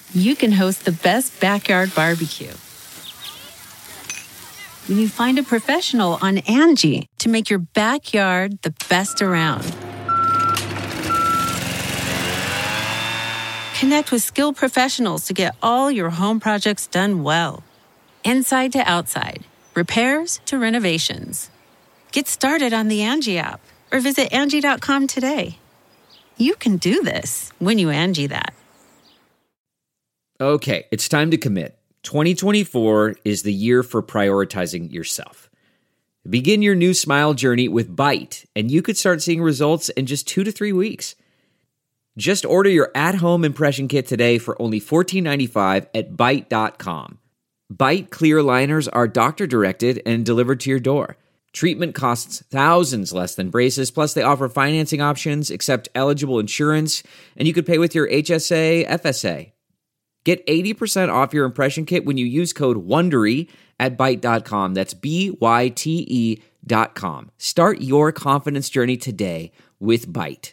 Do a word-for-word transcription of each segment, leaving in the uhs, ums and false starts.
you can host the best backyard barbecue. When you find a professional on Angie to make your backyard the best around. Connect with skilled professionals to get all your home projects done well. Inside to outside, repairs to renovations. Get started on the Angie app or visit Angie dot com today. You can do this when you Angie that. Okay, it's time to commit. twenty twenty-four is the year for prioritizing yourself. Begin your new smile journey with Byte, and you could start seeing results in just two to three weeks. Just order your at-home impression kit today for only fourteen ninety-five at byte dot com. Byte clear aligners are doctor-directed and delivered to your door. Treatment costs thousands less than braces, plus they offer financing options, accept eligible insurance, and you could pay with your H S A, F S A. Get eighty percent off your impression kit when you use code WONDERY at byte dot com. That's B Y T E dot com. Start your confidence journey today with Byte.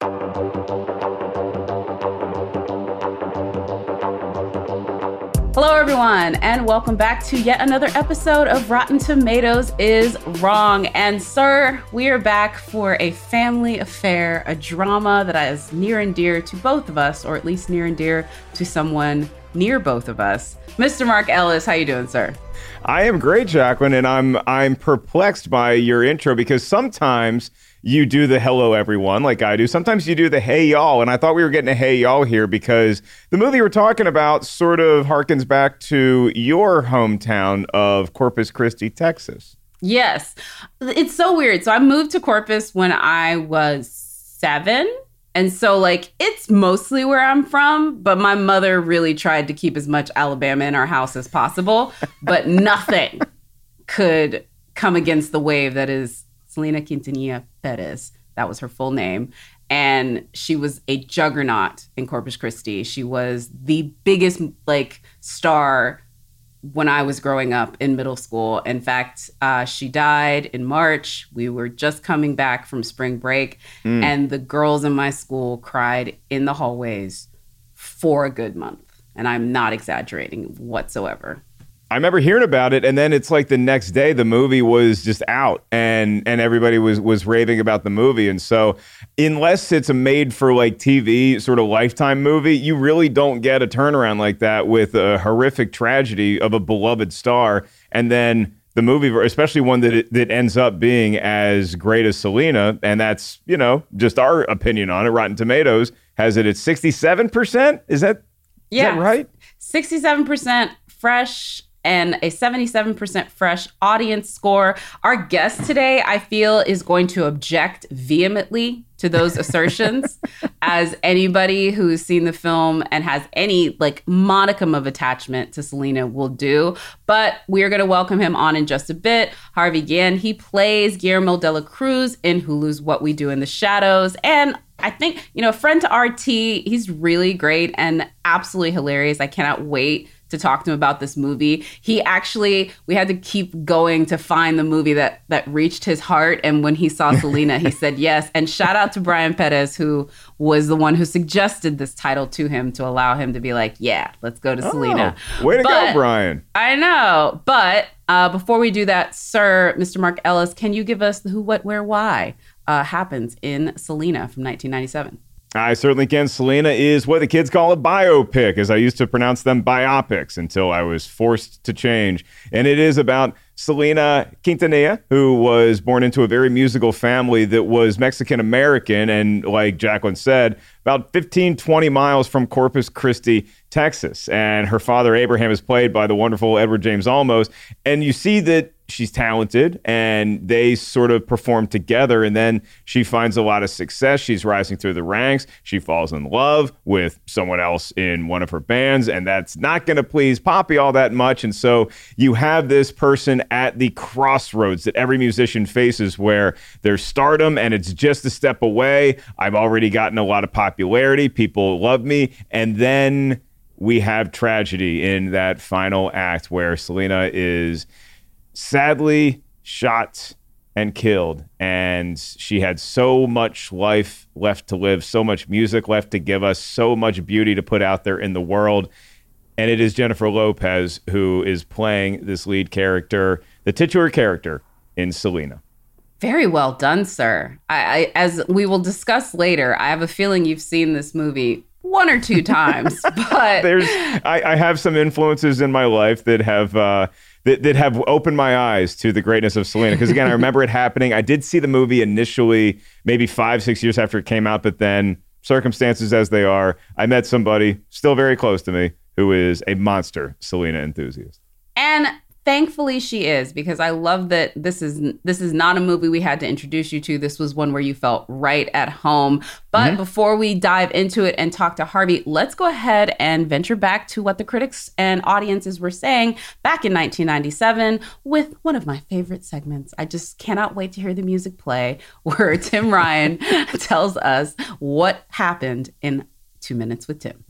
Hello, everyone, and welcome back to yet another episode of Rotten Tomatoes is Wrong. And, sir, we are back for a family affair, a drama that is near and dear to both of us, or at least near and dear to someone near both of us. Mister Mark Ellis, how you doing, sir? I am great, Jacqueline, and I'm I'm perplexed by your intro because sometimes you do the hello everyone like I do. Sometimes you do the hey y'all, and I thought we were getting a hey y'all here because the movie we're talking about sort of harkens back to your hometown of Corpus Christi, Texas. Yes. It's so weird. So I moved to Corpus when I was seven. And so, like, it's mostly where I'm from, but my mother really tried to keep as much Alabama in our house as possible. But nothing could come against the wave that is Selena Quintanilla Perez. That was her full name. And she was a juggernaut in Corpus Christi. She was the biggest, like, star when I was growing up in middle school. In fact, uh, she died in March. We were just coming back from spring break, mm. and the girls in my school cried in the hallways for a good month. And I'm not exaggerating whatsoever. I remember hearing about it, and then it's like the next day the movie was just out, and and everybody was was raving about the movie. And so unless it's a made for like T V sort of Lifetime movie, you really don't get a turnaround like that with a horrific tragedy of a beloved star. And then the movie, especially one that it, that ends up being as great as Selena, and that's, you know, just our opinion on it. Rotten Tomatoes has it at sixty-seven percent. Is that, yeah, is that right? sixty-seven percent fresh and a seventy-seven percent fresh audience score. Our guest today, I feel, is going to object vehemently to those assertions, as anybody who's seen the film and has any like modicum of attachment to Selena will do. But we're going to welcome him on in just a bit. Harvey Guillen, he plays Guillermo de la Cruz in Hulu's What We Do in the Shadows. And I think, you know, a friend to R T, he's really great and absolutely hilarious. I cannot wait to talk to him about this movie. He actually, we had to keep going to find the movie that that reached his heart. And when he saw Selena, he said yes. And shout out to Brian Perez, who was the one who suggested this title to him to allow him to be like, yeah, let's go to oh, Selena. Way to but, go, Brian. I know. But uh, before we do that, sir, Mister Mark Ellis, can you give us the who, what, where, why uh, happens in Selena from nineteen ninety-seven? I certainly can. Selena is what the kids call a biopic, as I used to pronounce them biopics until I was forced to change. And it is about Selena Quintanilla, who was born into a very musical family that was Mexican-American and, like Jacqueline said, about fifteen, twenty miles from Corpus Christi, Texas. And her father, Abraham, is played by the wonderful Edward James Olmos. And you see that she's talented, and they sort of perform together, and then she finds a lot of success. She's rising through the ranks. She falls in love with someone else in one of her bands, and that's not going to please Poppy all that much. And so you have this person at the crossroads that every musician faces, where there's stardom and it's just a step away. I've already gotten a lot of popularity. People love me. And then we have tragedy in that final act where Selena is sadly shot and killed. And she had so much life left to live, so much music left to give us, so much beauty to put out there in the world. And it is Jennifer Lopez who is playing this lead character, the titular character in Selena. Very well done, sir. I, I, as we will discuss later, I have a feeling you've seen this movie one or two times, but there's I, I have some influences in my life that have uh, that, that have opened my eyes to the greatness of Selena. Because again, I remember it happening. I did see the movie initially, maybe five, six years after it came out, but then circumstances as they are, I met somebody still very close to me who is a monster Selena enthusiast. And thankfully she is, because I love that this is this is not a movie we had to introduce you to. This was one where you felt right at home. But mm-hmm. before we dive into it and talk to Harvey, let's go ahead and venture back to what the critics and audiences were saying back in nineteen ninety-seven with one of my favorite segments. I just cannot wait to hear the music play, where Tim Ryan tells us what happened in Two Minutes with Tim.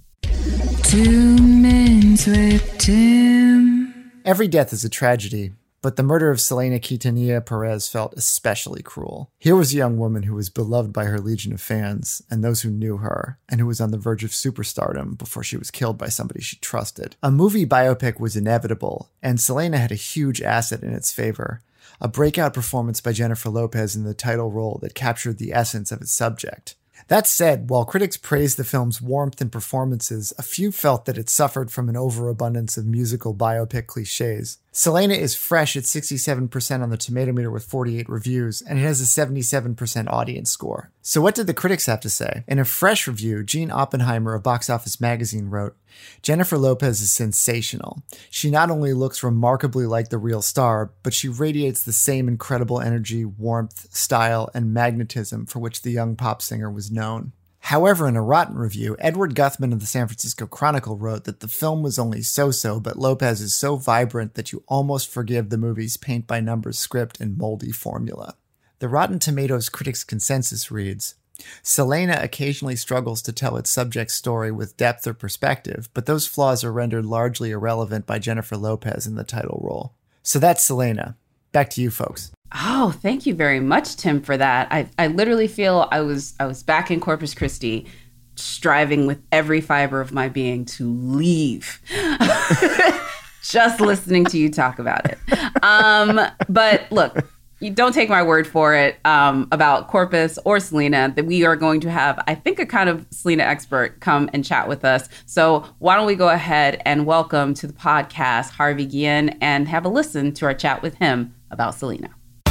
Two Minutes with Tim. Every death is a tragedy, but the murder of Selena Quintanilla Perez felt especially cruel. Here was a young woman who was beloved by her legion of fans and those who knew her, and who was on the verge of superstardom before she was killed by somebody she trusted. A movie biopic was inevitable, and Selena had a huge asset in its favor. A breakout performance by Jennifer Lopez in the title role that captured the essence of its subject. That said, while critics praised the film's warmth and performances, a few felt that it suffered from an overabundance of musical biopic cliches. Selena is fresh at sixty-seven percent on the Tomato Meter with forty-eight reviews, and it has a seventy-seven percent audience score. So what did the critics have to say? In a fresh review, Gene Oppenheimer of Box Office Magazine wrote, "Jennifer Lopez is sensational. She not only looks remarkably like the real star, but she radiates the same incredible energy, warmth, style, and magnetism for which the young pop singer was known." However, in a rotten review, Edward Guthman of the San Francisco Chronicle wrote that the film was only so-so, but Lopez is so vibrant that you almost forgive the movie's paint-by-numbers script and moldy formula. The Rotten Tomatoes critics' consensus reads, "Selena occasionally struggles to tell its subject's story with depth or perspective, but those flaws are rendered largely irrelevant by Jennifer Lopez in the title role." So that's Selena. Back to you folks. Oh, thank you very much, Tim, for that. I, I literally feel I was I was back in Corpus Christi, striving with every fiber of my being to leave. Just listening to you talk about it. Um, but look, you don't take my word for it um, about Corpus or Selena, that we are going to have, I think, a kind of Selena expert come and chat with us. So why don't we go ahead and welcome to the podcast Harvey Guillen and have a listen to our chat with him about Selena.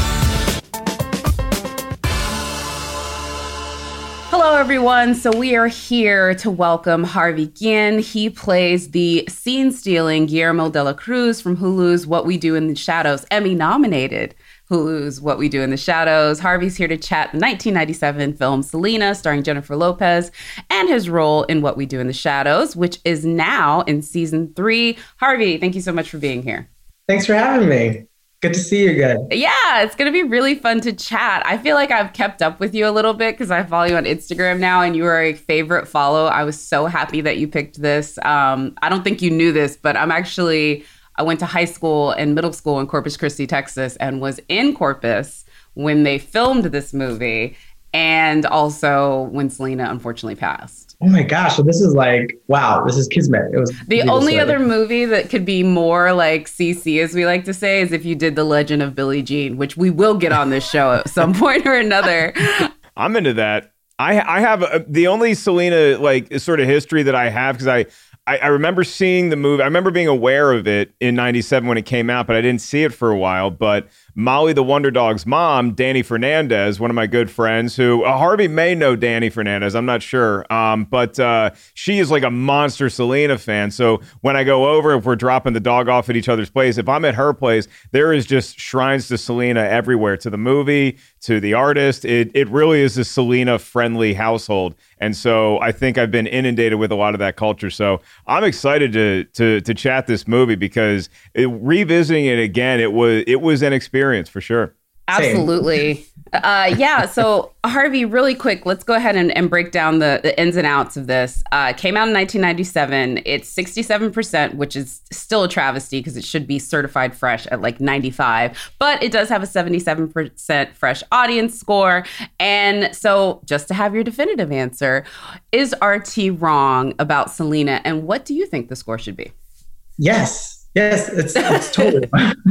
Hello, everyone. So we are here to welcome Harvey Guillen. He plays the scene-stealing Guillermo de la Cruz from Hulu's What We Do in the Shadows, Emmy-nominated Hulu's What We Do in the Shadows. Harvey's here to chat the nineteen ninety-seven film Selena, starring Jennifer Lopez, and his role in What We Do in the Shadows, which is now in season three. Harvey, thank you so much for being here. Thanks for having me. Good to see you again. Yeah, it's going to be really fun to chat. I feel like I've kept up with you a little bit because I follow you on Instagram now, and you are a favorite follow. I was so happy that you picked this. Um, I don't think you knew this, but I'm actually, I went to high school and middle school in Corpus Christi, Texas, and was in Corpus when they filmed this movie, and also when Selena unfortunately passed. Oh my gosh. So this is like, wow, this is kismet. It was the only other movie that could be more like C C, as we like to say, is if you did The Legend of Billie Jean, which we will get on this show at some point or another. I'm into that. I I have a, the only Selena like sort of history that I have, because I, I I remember seeing the movie. I remember being aware of it in ninety-seven when it came out, but I didn't see it for a while. But Molly the Wonder Dog's mom, Danny Fernandez, one of my good friends, who uh, Harvey may know Danny Fernandez, I'm not sure, um, but uh, she is like a monster Selena fan. So when I go over, if we're dropping the dog off at each other's place, if I'm at her place, there is just shrines to Selena everywhere, to the movie, to the artist. It it really is a Selena-friendly household. And so I think I've been inundated with a lot of that culture. So I'm excited to to to chat this movie, because it, revisiting it again, it was it was an experience for sure. Absolutely. Uh, yeah. So Harvey, really quick, let's go ahead and, and break down the, the ins and outs of this. Uh, it came out in nineteen ninety-seven. It's sixty-seven percent, which is still a travesty because it should be certified fresh at like ninety-five. But it does have a seventy-seven percent fresh audience score. And so just to have your definitive answer, is R T wrong about Selena? And what do you think the score should be? Yes. Yes, it's, it's totally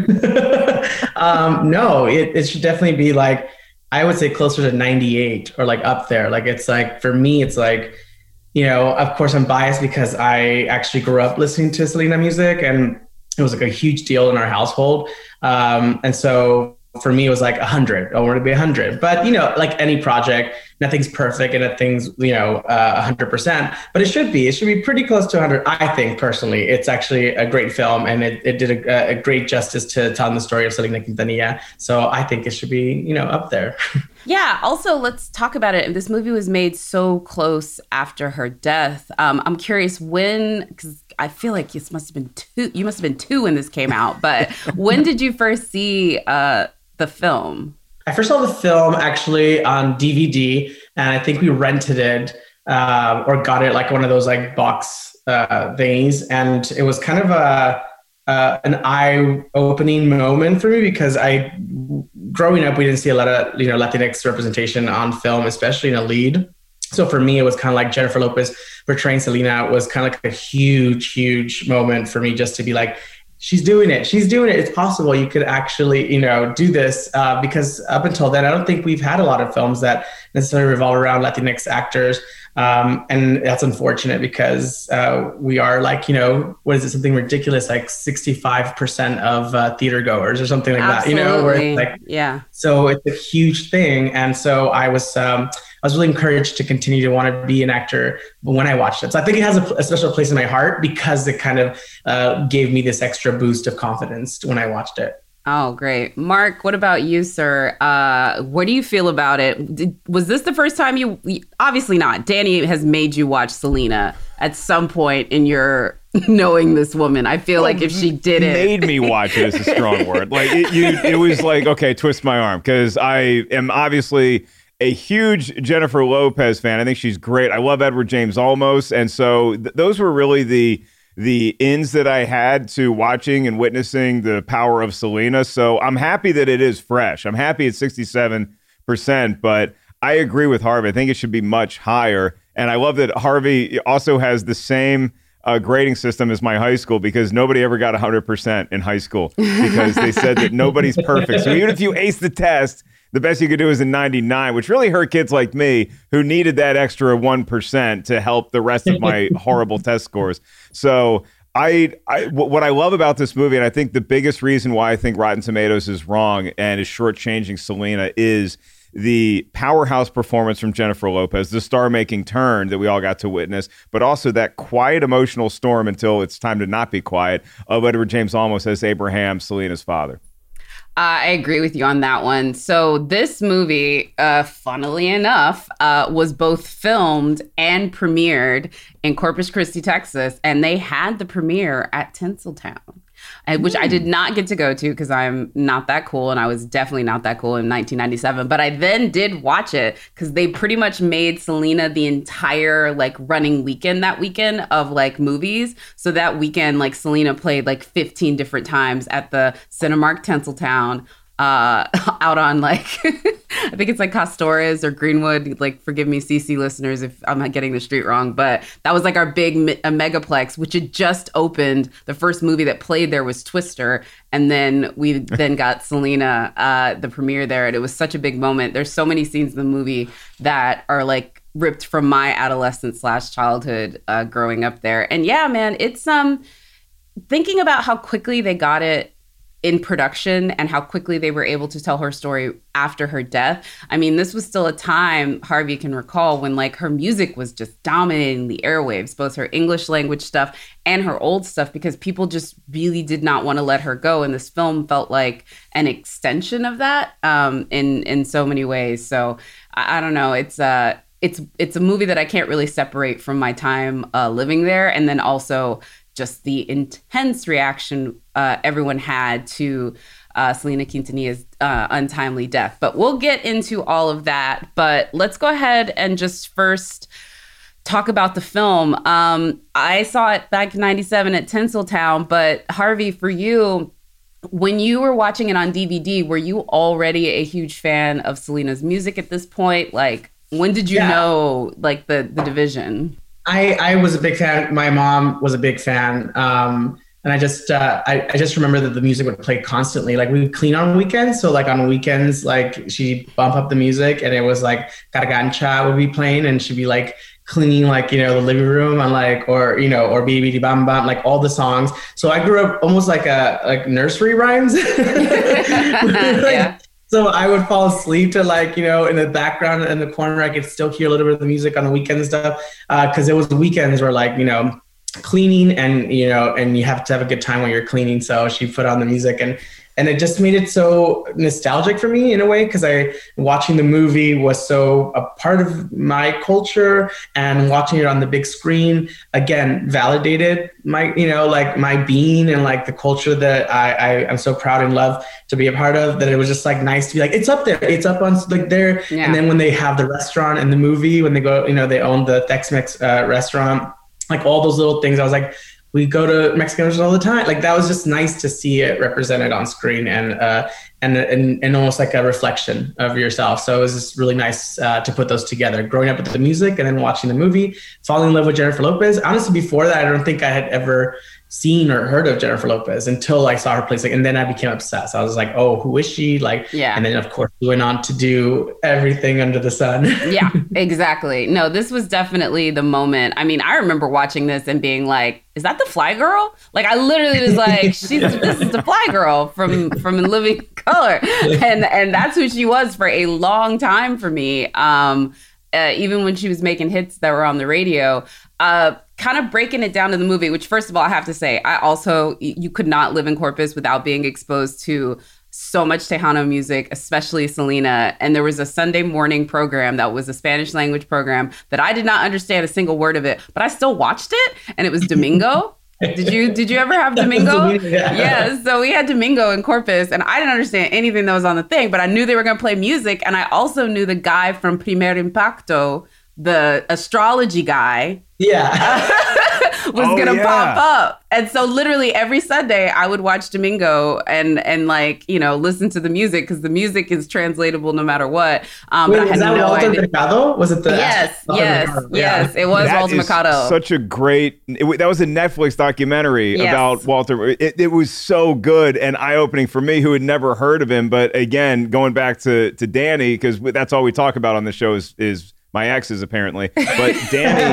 um, no, it, it should definitely be like, I would say closer to ninety-eight or like up there. Like, it's like, for me, it's like, you know, of course I'm biased because I actually grew up listening to Selena music and it was like a huge deal in our household. Um, and so for me, it was like a hundred. I wanted to be a hundred, but you know, like any project, nothing's perfect and nothing's, you know, a hundred percent, but it should be, it should be pretty close to a hundred. I think personally, it's actually a great film and it, it did a, a great justice to telling the story of Selena Quintanilla. So I think it should be, you know, up there. Yeah. Also, let's talk about it. This movie was made so close after her death. Um, I'm curious when, because I feel like this must have been two, you must have been two when this came out, but when did you first see uh, the film? I first saw the film actually on D V D, and I think we rented it um, or got it like one of those like box uh, things, and it was kind of a uh, an eye-opening moment for me because I, growing up, we didn't see a lot of you know Latinx representation on film, especially in a lead. So for me, it was kind of like Jennifer Lopez portraying Selena was kind of like a huge, huge moment for me just to be like, she's doing it. She's doing it. It's possible you could actually, you know, do this uh, because up until then, I don't think we've had a lot of films that necessarily revolve around Latinx actors. Um, and that's unfortunate because uh, we are like, you know, what is it? Something ridiculous, like sixty-five percent of uh, theater goers or something like Absolutely. that, you know, where it's like, yeah. So it's a huge thing. And so I was, um, I was really encouraged to continue to want to be an actor when I watched it. So I think it has a, a special place in my heart because it kind of uh, gave me this extra boost of confidence when I watched it. Oh, great. Mark, what about you, sir? Uh, what do you feel about it? Did, was this the first time you, obviously not. Danny has made you watch Selena at some point in your knowing this woman. I feel like if she did it. Made me watch it is a strong word. Like it, you, it was like, okay, twist my arm. Because I am obviously a huge Jennifer Lopez fan. I think she's great. I love Edward James Olmos. And so th- those were really the the ins that I had to watching and witnessing the power of Selena. So I'm happy that it is fresh. I'm happy it's sixty-seven percent, but I agree with Harvey. I think it should be much higher. And I love that Harvey also has the same uh, grading system as my high school because nobody ever got one hundred percent in high school because they said that nobody's perfect. So even if you ace the test, the best you could do is a ninety-nine, which really hurt kids like me who needed that extra one percent to help the rest of my horrible test scores. So I, I, what I love about this movie, and I think the biggest reason why I think Rotten Tomatoes is wrong and is shortchanging Selena is the powerhouse performance from Jennifer Lopez, the star-making turn that we all got to witness, but also that quiet emotional storm until it's time to not be quiet of Edward James Olmos as Abraham, Selena's father. Uh, I agree with you on that one. So this movie, uh, funnily enough, uh, was both filmed and premiered in Corpus Christi, Texas, and they had the premiere at Tinseltown, which I did not get to go to because I'm not that cool, and I was definitely not that cool in nineteen ninety-seven. But I then did watch it because they pretty much made Selena the entire like running weekend that weekend of like movies. So that weekend, like Selena played like fifteen different times at the Cinemark Tinseltown. Uh, out on like, I think it's like Castores or Greenwood. Like, forgive me, C C listeners, if I'm not getting the street wrong, but that was like our big me- a megaplex, which had just opened. The first movie that played there was Twister, and then we then got Selena, uh, the premiere there, and it was such a big moment. There's so many scenes in the movie that are like ripped from my adolescence slash childhood, uh, growing up there. And yeah, man, it's um thinking about how quickly they got it in production and how quickly they were able to tell her story after her death. I mean, this was still a time, Harvey can recall, when like her music was just dominating the airwaves, both her English language stuff and her old stuff, because people just really did not want to let her go. And this film felt like an extension of that um, in, in so many ways. So I, I don't know. It's uh, it's it's a movie that I can't really separate from my time uh, living there. And then also just the intense reaction uh, everyone had to uh, Selena Quintanilla's uh, untimely death. But we'll get into all of that. But let's go ahead and just first talk about the film. Um, I saw it back in ninety-seven at Tinseltown, but Harvey, for you, when you were watching it on D V D, were you already a huge fan of Selena's music at this point? Like, when did you yeah. know, like, the, the division? I, I was a big fan. My mom was a big fan. Um, and I just, uh, I, I just remember that the music would play constantly. Like, we would clean on weekends. So like on weekends, like she'd bump up the music and it was like Gargancha would be playing and she'd be like cleaning, like, you know, the living room and like, or, you know, or Bidi Bidi Bam Bam, like all the songs. So I grew up almost like a, like nursery rhymes. like, yeah. So I would fall asleep to, like, you know, in the background in the corner, I could still hear a little bit of the music on the weekend and stuff. Uh, cause it was the weekends where, like, you know, cleaning and, you know, and you have to have a good time when you're cleaning. So she put on the music and, and it just made it so nostalgic for me in a way. Cause I, watching the movie was so a part of my culture, and watching it on the big screen, again, validated my, you know, like my being and like the culture that I, I am so proud and love to be a part of, that it was just like nice to be like, it's up there. It's up on like there. Yeah. And then when they have the restaurant in the movie, when they go, you know, they own the Tex-Mex uh, restaurant, like all those little things, I was like, we go to Mexican restaurants all the time. Like, that was just nice to see it represented on screen, and uh, and, and and almost like a reflection of yourself. So it was just really nice uh, to put those together. Growing up with the music and then watching the movie, falling in love with Jennifer Lopez. Honestly, before that, I don't think I had ever seen or heard of Jennifer Lopez until I saw her place. Like, and then I became obsessed. I was like, oh, who is she? Like, yeah. And then of course we went on to do everything under the sun. Yeah, exactly. No, this was definitely the moment. I mean, I remember watching this and being like, is that the Fly Girl? Like, I literally was like, she's this is the Fly Girl from from In Living Color. And and that's who she was for a long time for me. Um, uh, even when she was making hits that were on the radio. Uh, kind of breaking it down to the movie, which, first of all, I have to say, I also, you could not live in Corpus without being exposed to so much Tejano music, especially Selena. And there was a Sunday morning program that was a Spanish language program that I did not understand a single word of it, but I still watched it. And it was Domingo. Did you did you ever have Domingo? Yeah. yeah. So we had Domingo in Corpus, and I didn't understand anything that was on the thing, but I knew they were going to play music. And I also knew the guy from Primer Impacto, the astrology guy. Yeah. was oh, gonna yeah. pop up. And so literally every Sunday I would watch Domingo and and like, you know, listen to the music, because the music is translatable no matter what. Um, Wait, but I had was that no Walter idea. Mercado? Was it the Yes, Walter yes, Mercado? yes. Yeah. It was That Walter is Mercado. Such a great. It, that was a Netflix documentary Yes. about Walter. It, it was so good and eye opening for me, who had never heard of him. But again, going back to to Danny, because that's all we talk about on the show is is. My exes, apparently, but Danny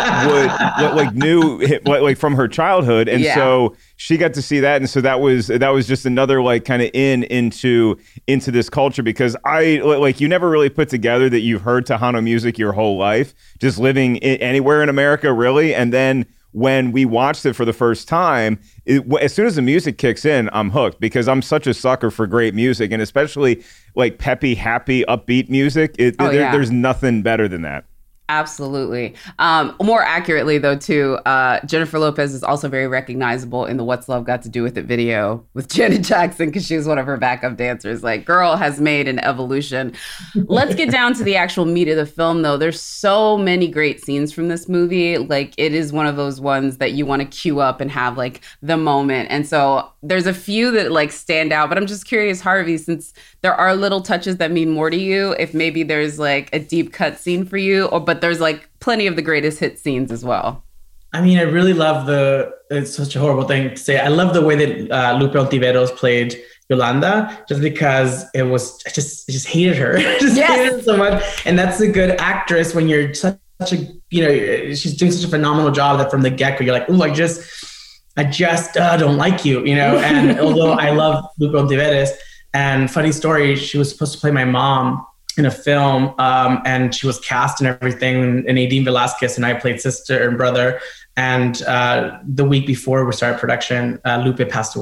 would like knew like, like from her childhood, and Yeah. so she got to see that, and so that was that was just another like kind of in into into this culture, because I like you never really put together that you've heard Tejano music your whole life, just living in, anywhere in America, really, and then when we watched it for the first time, it, as soon as the music kicks in, I'm hooked, because I'm such a sucker for great music, and especially like peppy, happy, upbeat music. It, Oh, there, yeah. There's nothing better than that. Absolutely. Um, more accurately, though, too, uh, Jennifer Lopez is also very recognizable in the What's Love Got to Do With It video with Janet Jackson, because she was one of her backup dancers. Like, girl has made an evolution. Let's get down to the actual meat of the film, though. There's so many great scenes from this movie. Like, it is one of those ones that you want to queue up and have, like, the moment. And so there's a few that, like, stand out. But I'm just curious, Harvey, since there are little touches that mean more to you, if maybe there's, like, a deep cut scene for you, or but there's like plenty of the greatest hit scenes as well. I mean, I really love the, it's such a horrible thing to say. I love the way that uh, Lupe Ontiveros played Yolanda, just because it was, I just, I just hated her. I just Yes. hated her so much. And that's a good actress when you're such a, you know, she's doing such a phenomenal job that from the get-go, you're like, oh, I just, I just uh, don't like you, you know? And although I love Lupe Ontiveros, and funny story, she was supposed to play my mom in a film, um, and she was cast and everything, and Nadine Velasquez and I played sister and brother. And uh, the week before we started production, uh, Lupe passed away.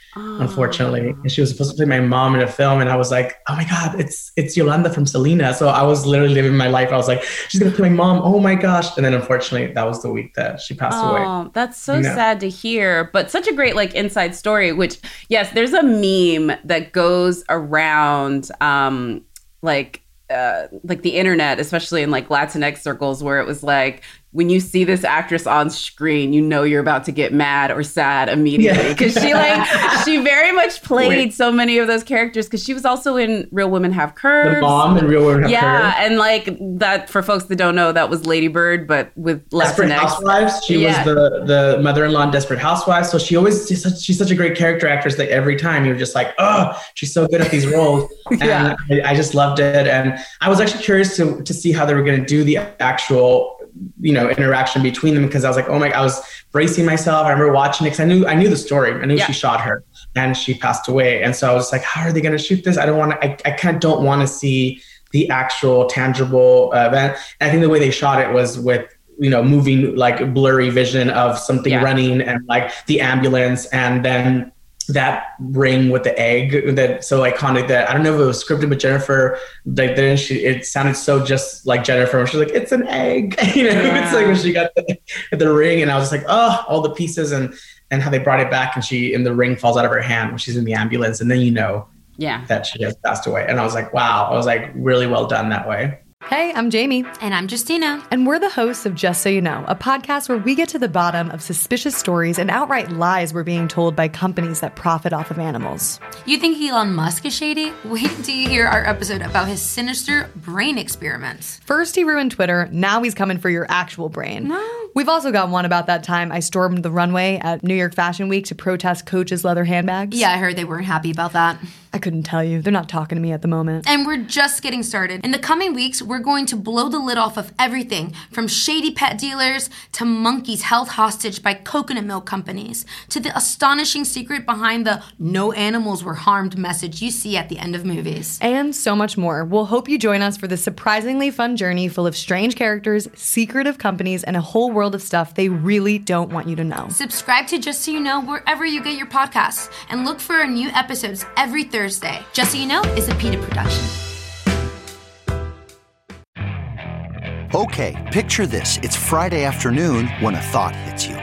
oh. unfortunately. And she was supposed to play my mom in a film. And I was like, oh my God, it's it's Yolanda from Selena. So I was literally living my life. I was like, she's going to play my mom. Oh my gosh. And then unfortunately, that was the week that she passed oh, away. Oh, that's so you know? sad to hear. But such a great like inside story, which, yes, there's a meme that goes around um, like, uh, like the internet, especially in like Latinx circles, where it was like, when you see this actress on screen, you know you're about to get mad or sad immediately. Because yeah. she like she very much played Wait. so many of those characters, because she was also in Real Women Have Curves. The mom in Real Women Have yeah, Curves. Yeah, and like that, for folks that don't know, that was Lady Bird, but with Latinx. Desperate Housewives. She yeah. was the, the mother-in-law in Desperate Housewives. So she always, she's such, she's such a great character actress that every time you're just like, oh, she's so good at these roles. yeah. And I, I just loved it. And I was actually curious to, to see how they were going to do the actual, you know, interaction between them, because I was like, oh my, I was bracing myself. I remember watching it because I knew, I knew the story. I knew yeah. she shot her and she passed away. And so I was like, how are they going to shoot this? I don't want to, I, I kind of don't want to see the actual tangible uh, event. And I think the way they shot it was with, you know, moving like blurry vision of something yeah. running and like the ambulance, and then that ring with the egg that so iconic that I don't know if it was scripted, but Jennifer, like then she, it sounded so just like Jennifer. She's like, it's an egg, you know. Yeah. It's like when she got the, the ring, and I was just like, oh, all the pieces and and how they brought it back, and she and the ring falls out of her hand when she's in the ambulance, and then you know, yeah, that she has passed away. And I was like, wow, I was like, really well done that way. Hey, I'm Jamie. And I'm Justina. And we're the hosts of Just So You Know, a podcast where we get to the bottom of suspicious stories and outright lies we're being told by companies that profit off of animals. You think Elon Musk is shady? Wait until you hear our episode about his sinister brain experiments. First he ruined Twitter, now he's coming for your actual brain. No. We've also got one about that time I stormed the runway at New York Fashion Week to protest Coach's leather handbags. Yeah, I heard they weren't happy about that. I couldn't tell you. They're not talking to me at the moment. And we're just getting started. In the coming weeks, we're going to blow the lid off of everything from shady pet dealers to monkeys held hostage by coconut milk companies to the astonishing secret behind the no animals were harmed message you see at the end of movies. And so much more. We'll hope you join us for this surprisingly fun journey full of strange characters, secretive companies, and a whole world of stuff they really don't want you to know. Subscribe to Just So You Know wherever you get your podcasts, and look for our new episodes every Thursday. Just So You Know is a PETA production. Okay, picture this. It's Friday afternoon when a thought hits you.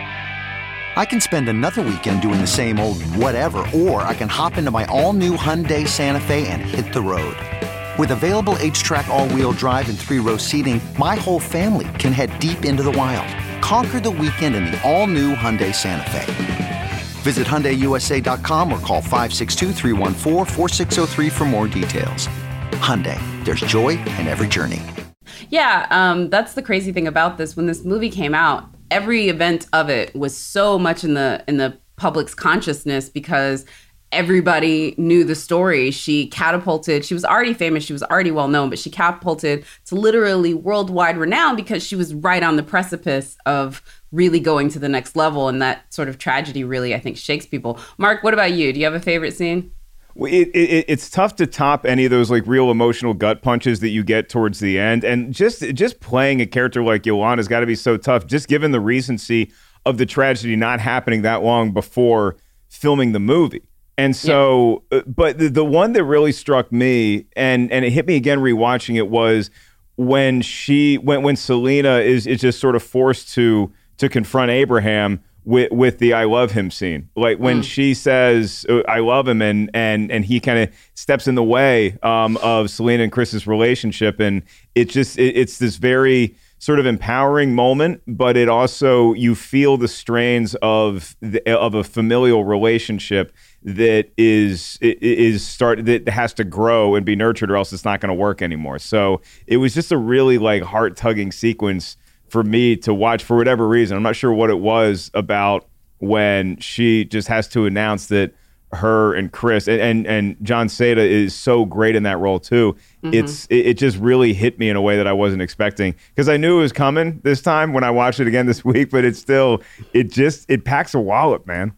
I can spend another weekend doing the same old whatever, or I can hop into my all-new Hyundai Santa Fe and hit the road. With available H-Track all-wheel drive and three-row seating, my whole family can head deep into the wild. Conquer the weekend in the all-new Hyundai Santa Fe. Visit Hyundai U S A dot com or call five six two, three one four, four six zero three for more details. Hyundai, there's joy in every journey. Yeah, um, that's the crazy thing about this. When this movie came out, every event of it was so much in the in the public's consciousness because everybody knew the story. She catapulted. She was already famous. She was already well known, but she catapulted to literally worldwide renown because she was right on the precipice of really going to the next level. And that sort of tragedy really, I think, shakes people. Mark, what about you? Do you have a favorite scene? It, it, it's tough to top any of those like real emotional gut punches that you get towards the end. And just just playing a character like Yolanda has got to be so tough, just given the recency of the tragedy not happening that long before filming the movie. And so, yeah. but the, the one that really struck me, and and it hit me again rewatching it, was when she, when when Selena is is just sort of forced to to confront Abraham with with the I love him scene. Like when mm. she says I love him, and and and he kind of steps in the way um, of Selena and Chris's relationship, and it just it, it's this very sort of empowering moment, but it also, you feel the strains of the, of a familial relationship that is is start that has to grow and be nurtured, or else it's not going to work anymore. So it was just a really like heart tugging sequence for me to watch for whatever reason. I'm not sure what it was about when she just has to announce that her and Chris and and, and John Seda is so great in that role too. Mm-hmm. It's it, it just really hit me in a way that I wasn't expecting, because I knew it was coming this time when I watched it again this week, but it's still it just it packs a wallop, man.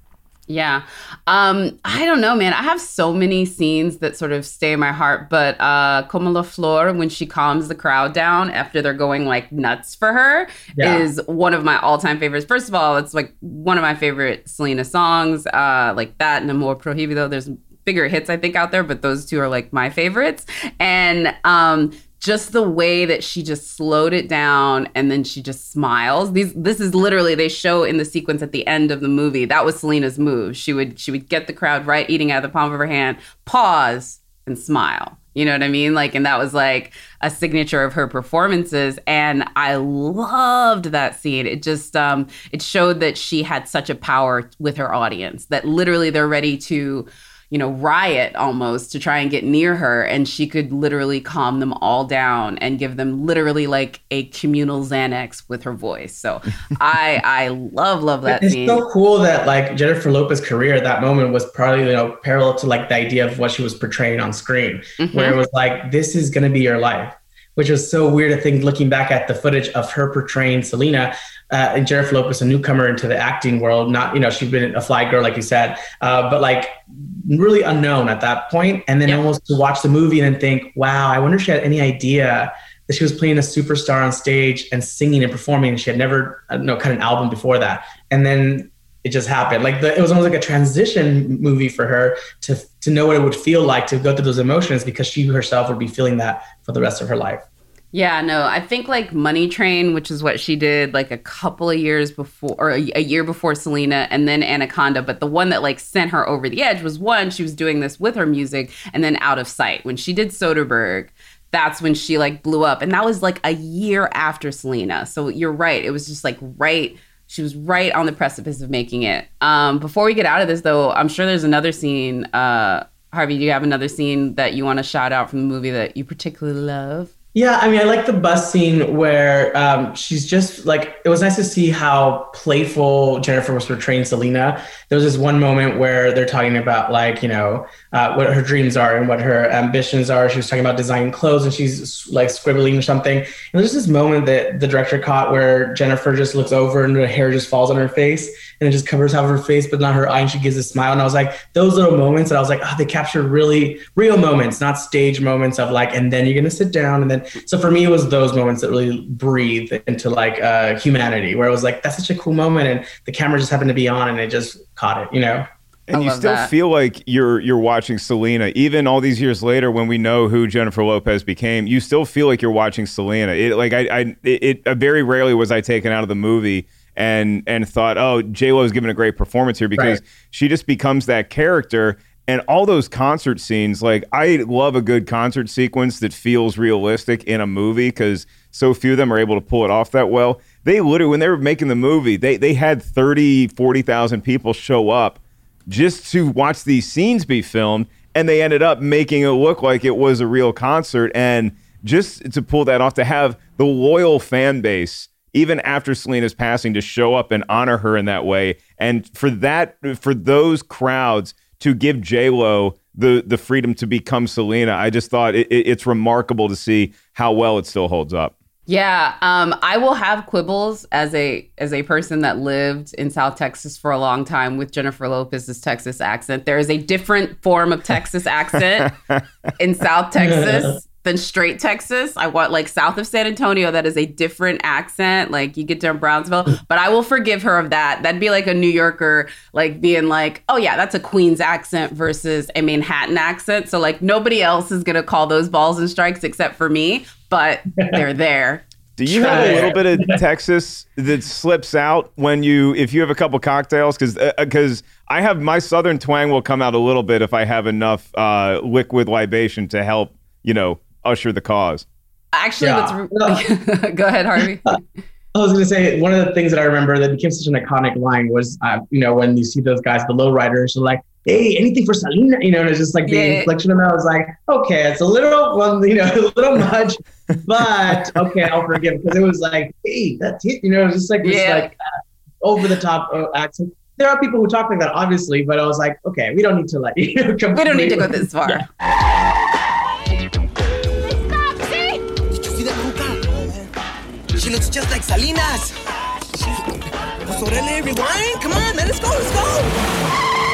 Yeah. Um, I don't know, man. I have so many scenes that sort of stay in my heart, but uh, Como la Flor, when she calms the crowd down after they're going like nuts for her, yeah. is one of my all-time favorites. First of all, it's like one of my favorite Selena songs, uh, like that and Amor Prohibido. There's bigger hits, I think, out there, but those two are like my favorites. And um, just the way that she just slowed it down and then she just smiles. These, this is literally, they show in the sequence at the end of the movie, that was Selena's move. She would, she would get the crowd right eating out of the palm of her hand, pause and smile. You know what I mean? Like, and that was like a signature of her performances. And I loved that scene. It just, um, it showed that she had such a power with her audience that literally they're ready to, you know, riot almost to try and get near her. And she could literally calm them all down and give them literally like a communal Xanax with her voice. So I I love, love that it's scene. It's so cool that like Jennifer Lopez's career at that moment was probably, you know, parallel to like the idea of what she was portraying on screen, mm-hmm. where it was like, this is going to be your life, which was so weird to think looking back at the footage of her portraying Selena. Uh, and Jennifer Lopez, a newcomer into the acting world, not, you know, she'd been a fly girl, like you said, uh, but like really unknown at that point. And then yep. almost to watch the movie and then think, wow, I wonder if she had any idea that she was playing a superstar on stage and singing and performing. She had never, you know, cut an album before that. And then it just happened. Like the, it was almost like a transition movie for her to, to know what it would feel like to go through those emotions, because she herself would be feeling that for the rest of her life. Yeah, no, I think like Money Train, which is what she did like a couple of years before, or a, a year before Selena, and then Anaconda. But the one that like sent her over the edge was one, she was doing this with her music, and then Out of Sight. When she did Soderbergh, that's when she like blew up. And that was like a year after Selena. So you're right. It was just like right. She was right on the precipice of making it. Um, before we get out of this, though, I'm sure there's another scene. Uh, Harvey, do you have another scene that you want to shout out from the movie that you particularly love? Yeah, I mean, I like the bus scene where um, she's just like, it was nice to see how playful Jennifer was portraying Selena. There was this one moment where they're talking about like, you know, uh, what her dreams are and what her ambitions are. She was talking about designing clothes and she's like scribbling or something. And there's this moment that the director caught where Jennifer just looks over and her hair just falls on her face and it just covers half her face, but not her eye. And she gives a smile. And I was like, those little moments that I was like, oh, they capture really real moments, not stage moments of like, and then you're going to sit down. And then, so for me, it was those moments that really breathed into like uh, humanity, where it was like, that's such a cool moment. And the camera just happened to be on and it just caught it, you know? And you still that. feel like you're you're watching Selena, even all these years later when we know who Jennifer Lopez became. You still feel like you're watching Selena. It like I, I it, it very rarely was I taken out of the movie and and thought, oh, J-Lo is giving a great performance here, because right. she just becomes that character. And all those concert scenes, like I love a good concert sequence that feels realistic in a movie, because so few of them are able to pull it off that well. They literally, when they were making the movie, they they had thirty, forty thousand people show up just to watch these scenes be filmed, and they ended up making it look like it was a real concert. And just to pull that off, to have the loyal fan base, even after Selena's passing, to show up and honor her in that way, and for that, for those crowds to give J-Lo the the freedom to become Selena, I just thought it, it, it's remarkable to see how well it still holds up. Yeah, um, I will have quibbles as a as a person that lived in South Texas for a long time with Jennifer Lopez's Texas accent. There is a different form of Texas accent in South Texas than straight Texas. I want like south of San Antonio, that is a different accent. Like you get to Brownsville, but I will forgive her of that. That'd be like a New Yorker like being like, oh yeah, that's a Queens accent versus a Manhattan accent. So like nobody else is gonna call those balls and strikes except for me, but they're there. Do you have a little bit of Texas that slips out when you, if you have a couple cocktails? Because because uh, I have, my Southern twang will come out a little bit if I have enough uh, liquid libation to help, you know, usher the cause. Actually, yeah. what's go ahead, Harvey. I was going to say, one of the things that I remember that became such an iconic line was, uh, you know, when you see those guys, the lowriders, are like, hey, anything for Selena? You know, and it's just like the yeah. inflection of that. I was like, okay, it's a little, well, you know, a little much, but okay, I'll forgive, because it was like, hey, that's it. You know, it was just like this yeah. like uh, over the top uh, accent. There are people who talk like that, obviously, but I was like, okay, we don't need to like, you know, we don't need to go this far. Yeah. She looks just like Salinas. Sorelle, rewind. Come on, man. Let's go. Let's go.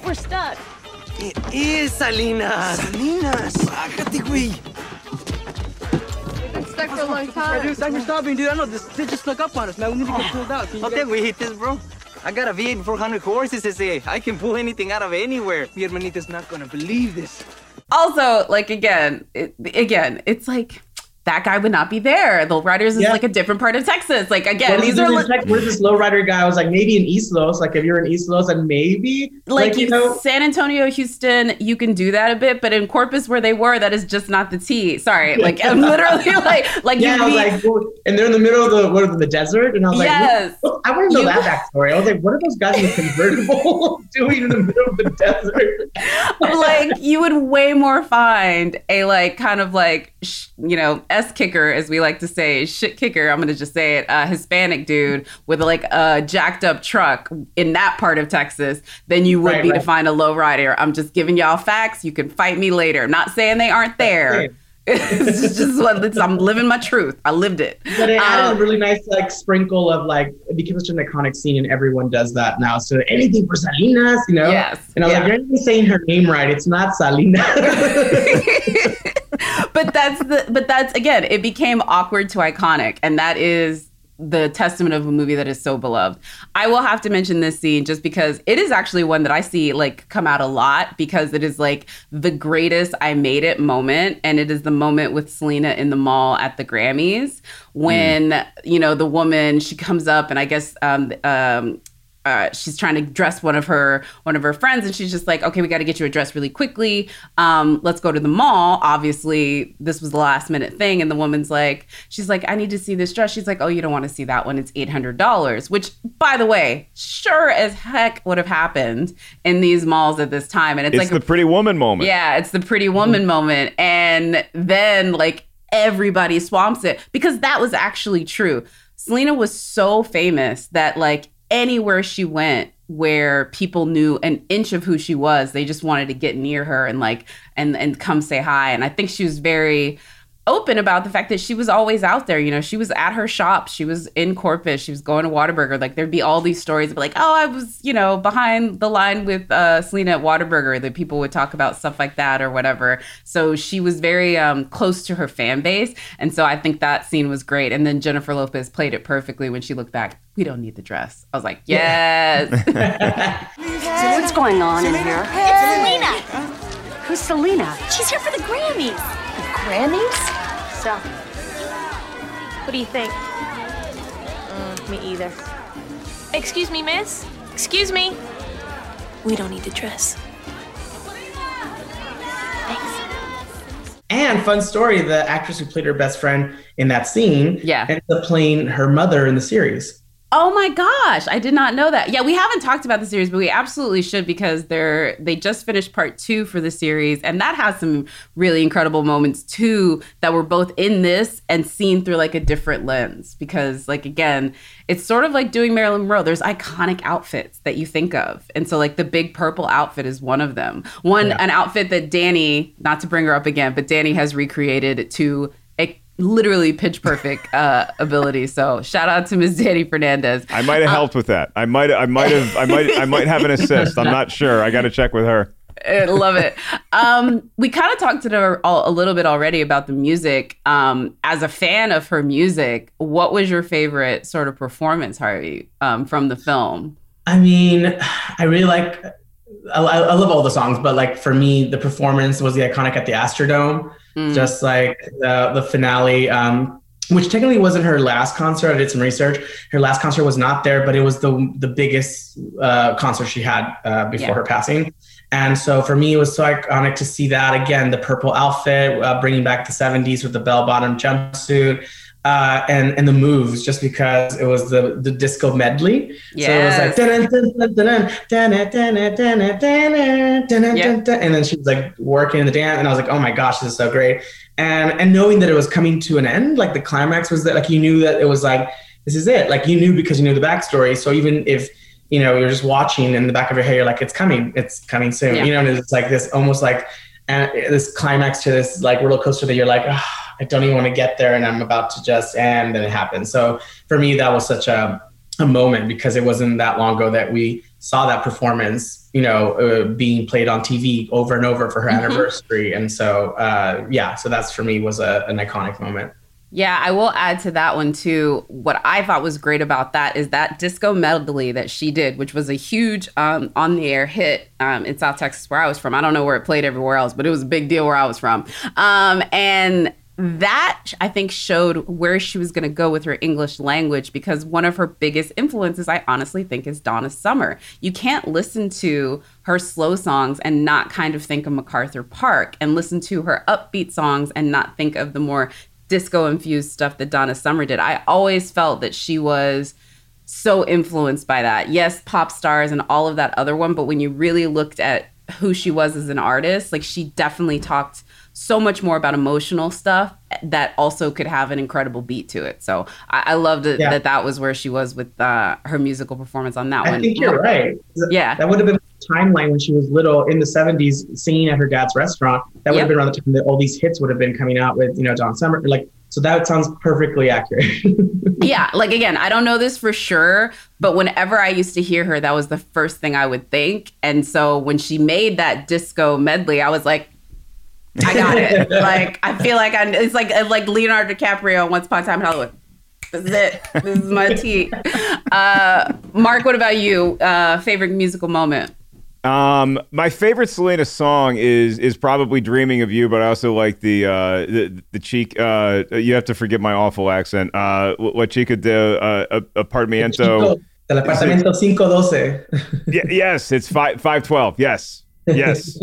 we're stuck. It is Salinas. Salinas. Bájate, güey. We've been stuck for a long time. Dude, thanks for stopping, dude. I know this, they just snuck up on us, man. We need to get pulled out. How can we hit this, bro? I got a V eight four hundred horses, ese. I can pull anything out of anywhere. Mi hermanita's not gonna believe this. Also, like, again, it, again, it's like, that guy would not be there. The Lowriders is yeah. like a different part of Texas. Like, again, these are like, where's this lowrider guy? I was like, maybe in East Los. Like, if you're in East Los, then maybe like, like you know, San Antonio, Houston, you can do that a bit, but in Corpus, where they were, that is just not the T. Sorry, like I'm literally like, like yeah, you I was need- like, well, and they're in the middle of the what is it, the desert, and I was yes. like, what? I want to know you- that backstory. I was like, what are those guys in the convertible doing in the middle of the desert? Like, you would way more find a like kind of like sh- you know S kicker, as we like to say, shit kicker. I'm gonna just say it, a Hispanic dude with like a jacked up truck in that part of Texas than you would right, be right. to find a lowrider. I'm just giving y'all facts. You can fight me later. I'm not saying they aren't there. It's just what it's, I'm living my truth. I lived it. But it added Um, a really nice like sprinkle of like, it became such an iconic scene, and everyone does that now. So anything for Salinas, you know. Yes, And I was yeah. like, you're not even saying her name right. It's not Salinas. but that's the but that's again, it became awkward to iconic, and that is the testament of a movie that is so beloved. I will have to mention this scene just because it is actually one that I see like come out a lot, because it is like the greatest I made it moment, and it is the moment with Selena in the mall at the Grammys when mm. you know, the woman, she comes up, and I guess um um Uh, she's trying to dress one of her one of her friends, and she's just like, okay, we got to get you a dress really quickly. Um, let's go to the mall. Obviously, this was the last minute thing, and the woman's like, she's like, I need to see this dress. She's like, oh, you don't want to see that one. It's eight hundred dollars, which, by the way, sure as heck would have happened in these malls at this time. And it's, it's like the a, Pretty Woman moment. Yeah, it's the Pretty Woman mm-hmm. moment, and then like everybody swamps it, because that was actually true. Selena was so famous that like anywhere she went where people knew an inch of who she was, they just wanted to get near her and like and and come say hi. And I think she was very open about the fact that she was always out there. You know, she was at her shop, she was in Corpus, she was going to Whataburger. Like, there'd be all these stories of like, oh, I was, you know, behind the line with uh, Selena at Whataburger, that people would talk about stuff like that or whatever. So she was very um, close to her fan base. And so I think that scene was great. And then Jennifer Lopez played it perfectly when she looked back. We don't need the dress. I was like, yes. So what's going on in here? It's Selena. Who's Selena? She's here for the Grammys. The Grammys? So, what do you think? Mm, me either. Excuse me, miss? Excuse me? We don't need the dress. Thanks. And fun story, the actress who played her best friend in that scene yeah. ended up playing her mother in the series. Oh my gosh, I did not know that. Yeah, we haven't talked about the series, but we absolutely should, because they're they just finished part two for the series, and that has some really incredible moments too that were both in this and seen through like a different lens. Because like, again, it's sort of like doing Marilyn Monroe. There's iconic outfits that you think of, and so like the big purple outfit is one of them. One yeah. an outfit that Danny, not to bring her up again, but Danny has recreated to a literally pitch perfect uh, ability. So shout out to Miss Danny Fernandez. I might have uh, helped with that. I might, I might have, I might, I might have an assist. I'm not sure. I got to check with her. I love it. Um, we kind of talked to her all, a little bit already about the music. Um, as a fan of her music, what was your favorite sort of performance, Harvey, um, from the film? I mean, I really like, I, I love all the songs, but like for me, the performance was the iconic at the Astrodome. Mm. Just like the, the finale, um, which technically wasn't her last concert. I did some research. Her last concert was not there, but it was the the biggest uh, concert she had uh, before yeah. her passing. And so for me, it was so iconic to see that again, the purple outfit, uh, bringing back the seventies with the bell-bottom jumpsuit. Uh, and and the moves, just because it was the the disco medley. Yes. So it was like, yep. and then she was like working the dance, and I was like, oh my gosh, this is so great. And and knowing that it was coming to an end, like the climax was that, like you knew that it was like, this is it. Like you knew because you knew the backstory. So even if you know you're just watching in the back of your head, you're like, it's coming, it's coming soon. Yeah. You know, and it's like this almost like uh, this climax to this like roller coaster that you're like, oh, I don't even want to get there, and I'm about to just end, and it happens. So for me, that was such a, a moment, because it wasn't that long ago that we saw that performance, you know, uh, being played on T V over and over for her Mm-hmm. anniversary. And so, uh, yeah, so that's for me was a, an iconic moment. Yeah, I will add to that one too. What I thought was great about that is that disco medley that she did, which was a huge um, on the air hit um, in South Texas, where I was from. I don't know where it played everywhere else, but it was a big deal where I was from. Um, and that, I think, showed where she was going to go with her English language, because one of her biggest influences, I honestly think, is Donna Summer. You can't listen to her slow songs and not kind of think of MacArthur Park, and listen to her upbeat songs and not think of the more disco-infused stuff that Donna Summer did. I always felt that she was so influenced by that. Yes, Pop Stars and all of that other one, but when you really looked at who she was as an artist, like, she definitely talked so much more about emotional stuff that also could have an incredible beat to it. So I, I loved it, yeah. that that was where she was with uh, her musical performance on that I one. I think you're right. Yeah. That would have been a timeline when she was little in the seventies singing at her dad's restaurant. That would yep. have been around the time that all these hits would have been coming out with, you know, Donna Summer. Like, so that sounds perfectly accurate. Yeah. Like, again, I don't know this for sure, but whenever I used to hear her, that was the first thing I would think. And so when she made that disco medley, I was like, I got it. Like, I feel like I, it's like like Leonardo DiCaprio Once Upon a Time in Hollywood. This is it. This is my tea. Uh, Mark, what about you? Uh, favorite musical moment? Um, my favorite Selena song is is probably "Dreaming of You," but I also like the uh, the, the cheek. Uh, you have to forgive my awful accent. Uh, what Chica de uh, Apartamiento. Del Apartamento cinco doce. Yeah, yes, it's five five twelve. Yes, yes,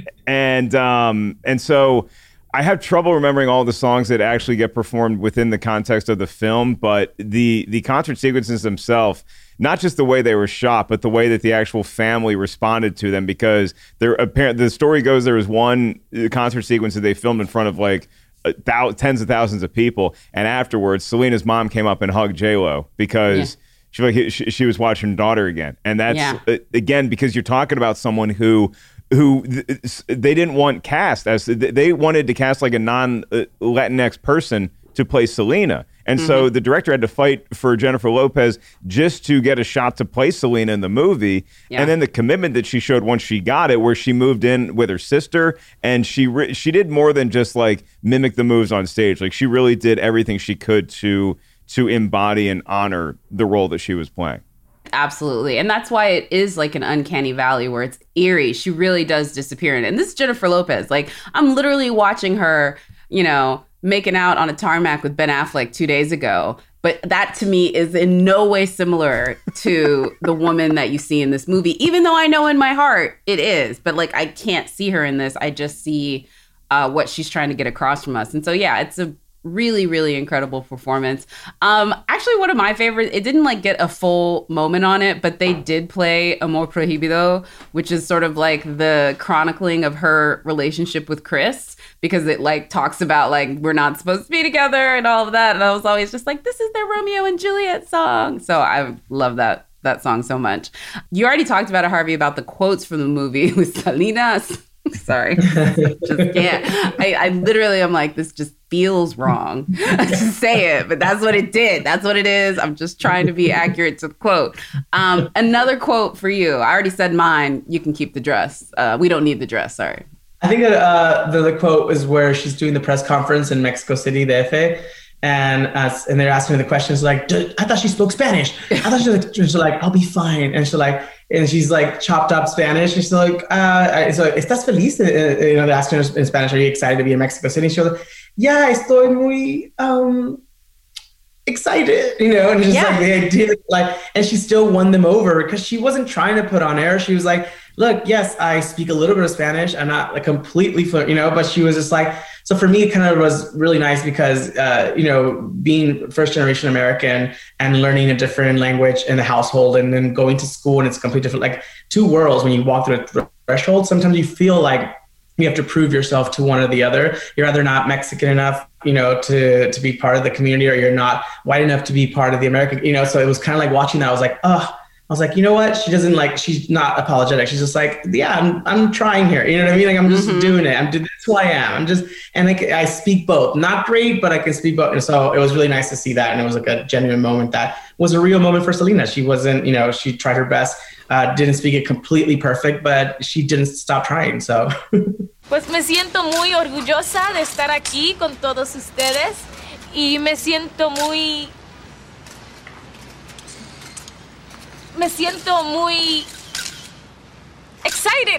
and um, and so. I have trouble remembering all the songs that actually get performed within the context of the film, but the the concert sequences themselves, not just the way they were shot, but the way that the actual family responded to them, because there apparently the story goes there was one concert sequence that they filmed in front of like thou- tens of thousands of people, and afterwards Selena's mom came up and hugged J-Lo because yeah. she like she, she was watching her daughter again, and that's yeah. uh, again because you're talking about someone who. who they didn't want cast as they wanted to cast like a non-Latinx person to play Selena. And mm-hmm. so the director had to fight for Jennifer Lopez just to get a shot to play Selena in the movie. Yeah. And then the commitment that she showed once she got it, where she moved in with her sister, and she re- she did more than just like mimic the moves on stage. Like, she really did everything she could to to embody and honor the role that she was playing. Absolutely. And that's why it is like an uncanny valley where it's eerie. She really does disappear. And this is Jennifer Lopez. Like, I'm literally watching her, you know, making out on a tarmac with Ben Affleck two days ago. But that to me is in no way similar to the woman that you see in this movie, even though I know in my heart it is. But like, I can't see her in this. I just see uh, what she's trying to get across from us. And so, yeah, it's a really, really incredible performance. Um, actually, one of my favorites, it didn't like get a full moment on it, but they did play Amor Prohibido, which is sort of like the chronicling of her relationship with Chris, because it like talks about like, we're not supposed to be together and all of that. And I was always just like, this is their Romeo and Juliet song. So I love that, that song so much. You already talked about it, Harvey, about the quotes from the movie with Selena. Sorry, just can't. I, I literally am like, this just feels wrong to say it, but that's what it did. That's what it is. I'm just trying to be accurate to the quote. Um, another quote for you. I already said mine. You can keep the dress. Uh, we don't need the dress. Sorry. I think that uh, the, the quote is where she's doing the press conference in Mexico City, D F A. And uh, and they're asking her the questions like, I thought she spoke Spanish. I thought she was like, she's like, I'll be fine. And she's like, and she's like chopped up Spanish. And she's like, uh, so estás feliz? Uh, you know, they're asking her in Spanish, are you excited to be in Mexico City? And she was like, yeah, estoy muy um, excited, you know, and just yeah. like the idea, like, and she still won them over because she wasn't trying to put on air. She was like, look, yes, I speak a little bit of Spanish. I'm not like completely fluent, you know, but she was just like, so for me, it kind of was really nice because, uh, you know, being first generation American and learning a different language in the household and then going to school and it's completely different, like two worlds when you walk through a threshold, sometimes you feel like you have to prove yourself to one or the other. You're either not Mexican enough, you know, to, to be part of the community, or you're not white enough to be part of the American, you know, so it was kind of like watching that. I was like, oh, I was like, you know what? She doesn't like, she's not apologetic. She's just like, yeah, I'm I'm trying here. You know what I mean? Like, I'm just mm-hmm. doing it. I'm doing, that's who I am. I'm just, and like, I speak both. Not great, but I can speak both. And so it was really nice to see that. And it was like a genuine moment that was a real moment for Selena. She wasn't, you know, she tried her best. uh, didn't speak it completely perfect, but she didn't stop trying. So. Pues me siento muy orgullosa de estar aquí con todos ustedes y me siento muy me siento muy excited.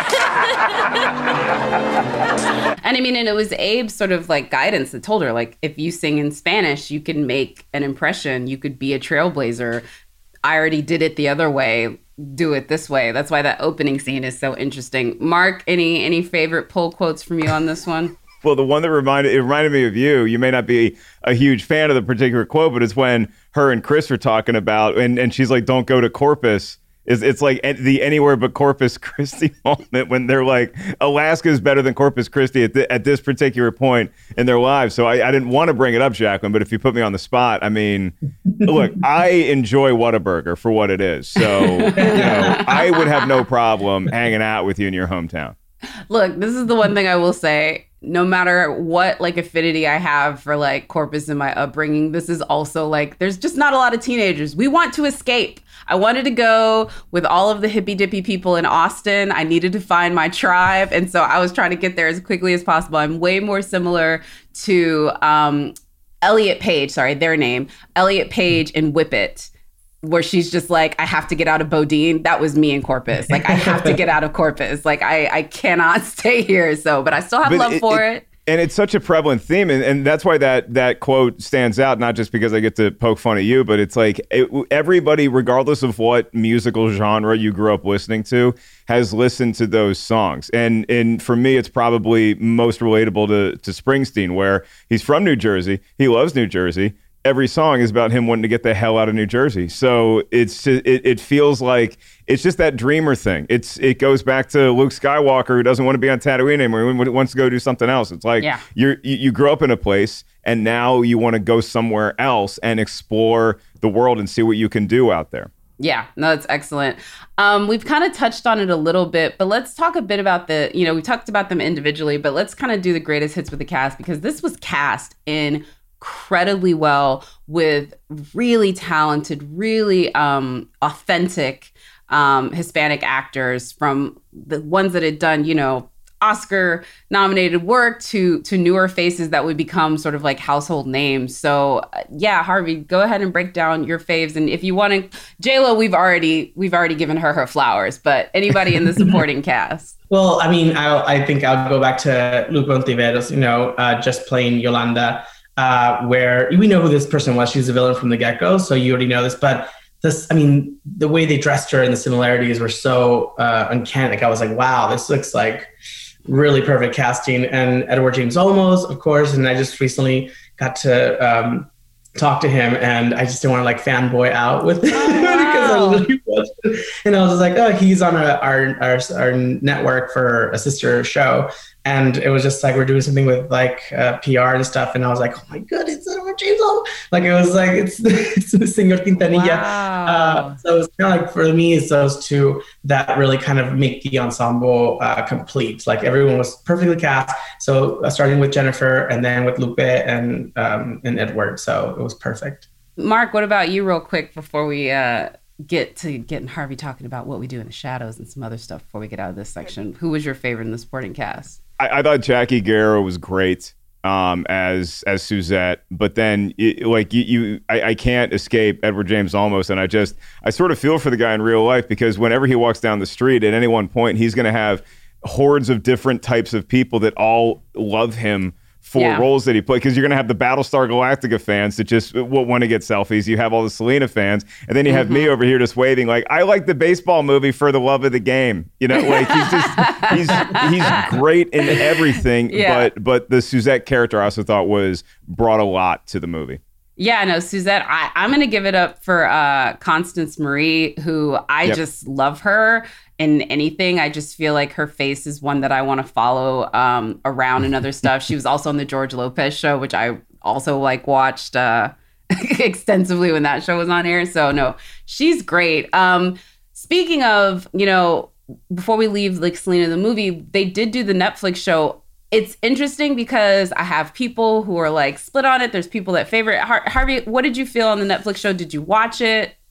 And I mean, and it was Abe's sort of like guidance that told her, like, if you sing in Spanish, you can make an impression. You could be a trailblazer. I already did it the other way. Do it this way. That's why that opening scene is so interesting. Mark, any any favorite pull quotes from you on this one? Well, the one that reminded it reminded me of you. You may not be a huge fan of the particular quote, but it's when her and Chris are talking about, and, and she's like, "Don't go to Corpus." It's, it's like the anywhere but Corpus Christi moment when they're like, Alaska is better than Corpus Christi at, the, at this particular point in their lives. So I, I didn't want to bring it up, Jacqueline, but if you put me on the spot, I mean, look, I enjoy Whataburger for what it is. So, you know, I would have no problem hanging out with you in your hometown. Look, this is the one thing I will say. No matter what like affinity I have for like Corpus and my upbringing, this is also like, there's just not a lot of teenagers. We want to escape. I wanted to go with all of the hippy dippy people in Austin. I needed to find my tribe. And so I was trying to get there as quickly as possible. I'm way more similar to um, Elliot Page, sorry, their name, Elliot Page in Whip It, where she's just like, I have to get out of Bodine. That was me in Corpus. Like, I have to get out of Corpus. Like, I, I cannot stay here. So, but I still have but love it, for it. it. And it's such a prevalent theme. And, and that's why that that quote stands out, not just because I get to poke fun at you, but it's like it, everybody, regardless of what musical genre you grew up listening to, has listened to those songs. And and for me, it's probably most relatable to, to Springsteen, where he's from New Jersey. He loves New Jersey. Every song is about him wanting to get the hell out of New Jersey. So it's it, it feels like it's just that dreamer thing. It's it goes back to Luke Skywalker, who doesn't want to be on Tatooine anymore. He wants to go do something else. It's like yeah. you're, you you grew up in a place and now you want to go somewhere else and explore the world and see what you can do out there. Yeah, no, that's excellent. Um, we've kind of touched on it a little bit, but let's talk a bit about the, you know, we talked about them individually, but let's kind of do the greatest hits with the cast, because this was cast in incredibly well with really talented, really um, authentic um, Hispanic actors, from the ones that had done, you know, Oscar nominated work to to newer faces that would become sort of like household names. So uh, yeah, Harvey, go ahead and break down your faves. And if you want to, J-Lo, we've already we've already given her her flowers, but anybody in the supporting cast. Well, I mean, I I think I'll go back to Lupe Ontiveros, you know, uh, just playing Yolanda. Uh, where we know who this person was. She's a villain from the get-go, so you already know this. But this, I mean, the way they dressed her and the similarities were so uh, uncanny. Like, I was like, wow, this looks like really perfect casting. And Edward James Olmos, of course, and I just recently got to um, talk to him, and I just didn't want to like fanboy out with it. Oh, wow. Because I literally watched it. And I was just like, oh, he's on a, our, our our network for a sister show. And it was just like, we're doing something with like uh, P R and stuff. And I was like, oh my God, it's Edward James Olmos. Like, it was like, it's, it's the Senor Quintanilla. Wow. Uh, so it's kind of like, for me, it's those two that really kind of make the ensemble uh, complete. Like, everyone was perfectly cast. So uh, starting with Jennifer and then with Lupe and, um, and Edward. So it was perfect. Mark, what about you real quick before we uh, get to getting Harvey talking about what we do in the shadows and some other stuff before we get out of this section? Who was your favorite in the supporting cast? I, I thought Jackie Guerrero was great um, as as Suzette, but then it, like you, you I, I can't escape Edward James Olmos, and I just I sort of feel for the guy in real life, because whenever he walks down the street, at any one point, he's going to have hordes of different types of people that all love him for yeah. roles that he played, because you're going to have the Battlestar Galactica fans that just want to get selfies. You have all the Selena fans, and then you have mm-hmm. me over here just waving like, I like the baseball movie for the love of the game. You know, like he's just he's he's great in everything. Yeah. But but the Suzette character I also thought was brought a lot to the movie. Yeah, no, Suzette, I, I'm going to give it up for uh, Constance Marie, who I yep. just love her in anything. I just feel like her face is one that I want to follow um, around and other stuff. She was also on the George Lopez show, which I also like watched uh, extensively when that show was on air. So no, she's great. Um, speaking of, you know, before we leave like Selena the movie, they did do the Netflix show. It's interesting because I have people who are like split on it. There's people that favorite it. Har- Harvey, what did you feel on the Netflix show? Did you watch it?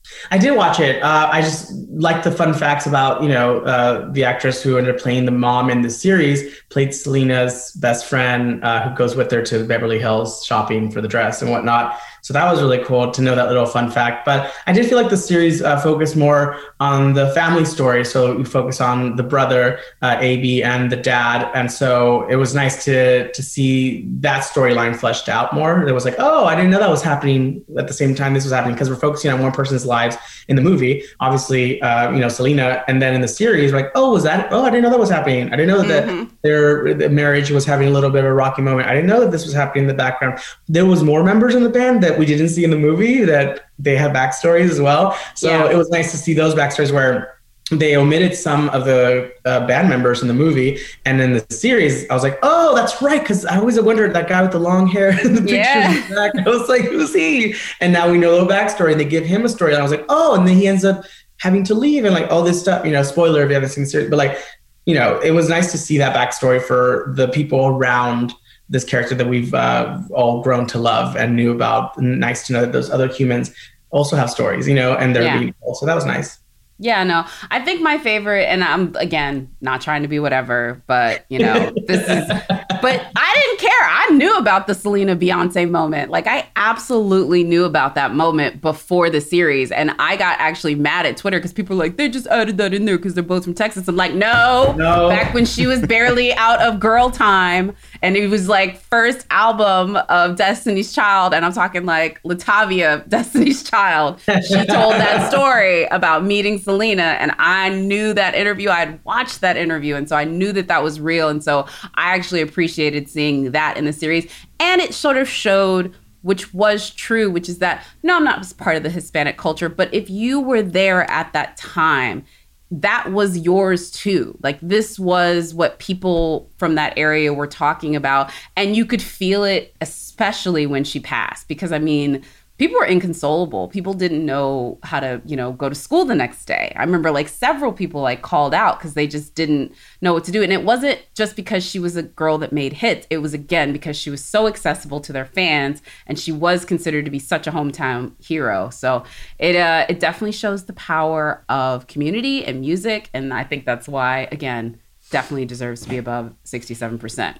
I did watch it. Uh, I just like the fun facts about, you know, uh, the actress who ended up playing the mom in the series, played Selena's best friend, uh, who goes with her to Beverly Hills shopping for the dress and whatnot. So that was really cool to know that little fun fact. But I did feel like the series uh, focused more on the family story. So we focus on the brother, uh, A B, and the dad. And so it was nice to to see that storyline fleshed out more. It was like, oh, I didn't know that was happening at the same time this was happening, because we're focusing on one person's lives in the movie. Obviously, uh, you know, Selena. And then in the series, we're like, oh, was that? Oh, I didn't know that was happening. I didn't know that mm-hmm. their, their marriage was having a little bit of a rocky moment. I didn't know that this was happening in the background. There was more members in the band that we didn't see in the movie, that they have backstories as well. So yeah. It was nice to see those backstories where they omitted some of the uh, band members in the movie. And in the series, I was like, oh, that's right. Because I always wondered, that guy with the long hair in the yeah. pictures back. I was like, who's he? And now we know the backstory, and they give him a story. And I was like, oh, and then he ends up having to leave and like all this stuff, you know, spoiler if you haven't seen the series, but like, you know, it was nice to see that backstory for the people around this character that we've uh, all grown to love and knew about. And nice to know that those other humans also have stories, you know, and they're yeah. being told. So that was nice. Yeah, no, I think my favorite, and I'm, again, not trying to be whatever, but, you know, this is, but I didn't care. I knew about the Selena Beyonce moment. Like, I absolutely knew about that moment before the series. And I got actually mad at Twitter because people were like, they just added that in there because they're both from Texas. I'm like, no, no. Back when she was barely out of Girl Time, and it was like first album of Destiny's Child. And I'm talking like Latavia, Destiny's Child. She told that story about meeting Selena, and I knew that interview. I had watched that interview, and so I knew that that was real. And so I actually appreciated seeing that in the series. And it sort of showed, which was true, which is that, no, I'm not part of the Hispanic culture, but if you were there at that time, that was yours too. Like, this was what people from that area were talking about. And you could feel it, especially when she passed, because I mean, people were inconsolable. People didn't know how to, you know, go to school the next day. I remember like several people like called out because they just didn't know what to do. And it wasn't just because she was a girl that made hits. It was, again, because she was so accessible to their fans, and she was considered to be such a hometown hero. So it uh, it definitely shows the power of community and music. And I think that's why, again, definitely deserves to be above sixty-seven percent.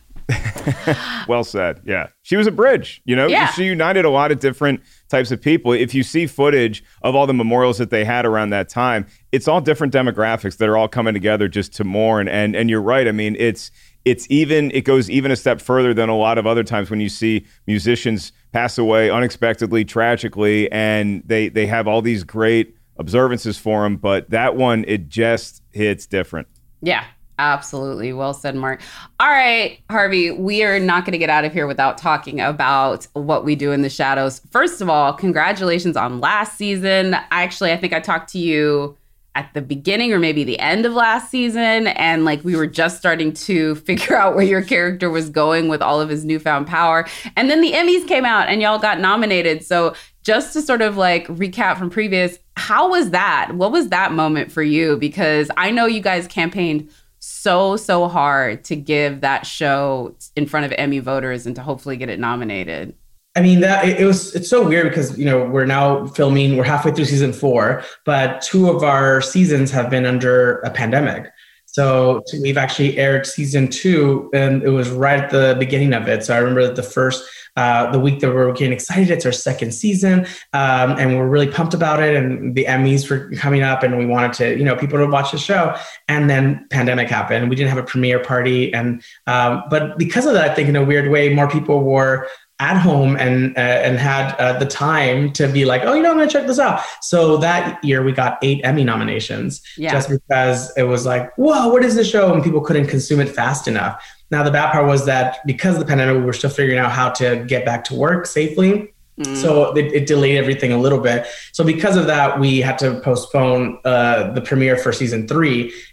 Well said. Yeah. She was a bridge, you know, yeah. She united a lot of different types of people. If you see footage of all the memorials that they had around that time, it's all different demographics that are all coming together just to mourn. And and you're right. I mean, it's it's even it goes even a step further than a lot of other times when you see musicians pass away unexpectedly, tragically, and they they have all these great observances for them. But that one, it just hits different. Yeah. Absolutely. Well said, Mark. All right, Harvey, we are not going to get out of here without talking about What We Do in the Shadows. First of all, congratulations on last season. Actually, I think I talked to you at the beginning or maybe the end of last season. And like, we were just starting to figure out where your character was going with all of his newfound power. And then the Emmys came out and y'all got nominated. So just to sort of like recap from previous, how was that? What was that moment for you? Because I know you guys campaigned so, so hard to give that show in front of Emmy voters and to hopefully get it nominated. I mean, that it, it was, it's so weird because, you know, we're now filming, we're halfway through season four, but two of our seasons have been under a pandemic. So we've actually aired season two, and it was right at the beginning of it. So I remember that the first, uh, the week that we were getting excited, it's our second season, um, and we're really pumped about it. And the Emmys were coming up, and we wanted to, you know, people to watch the show. And then pandemic happened. We didn't have a premiere party, and um, but because of that, I think in a weird way, more people were at home and uh, and had uh, the time to be like, oh, you know, I'm going to check this out. So that year we got eight Emmy nominations, yeah. just because it was like, whoa, what is this show? And people couldn't consume it fast enough. Now, the bad part was that because of the pandemic, we were still figuring out how to get back to work safely. Mm. So it, it delayed everything a little bit. So because of that, we had to postpone uh, the premiere for season three.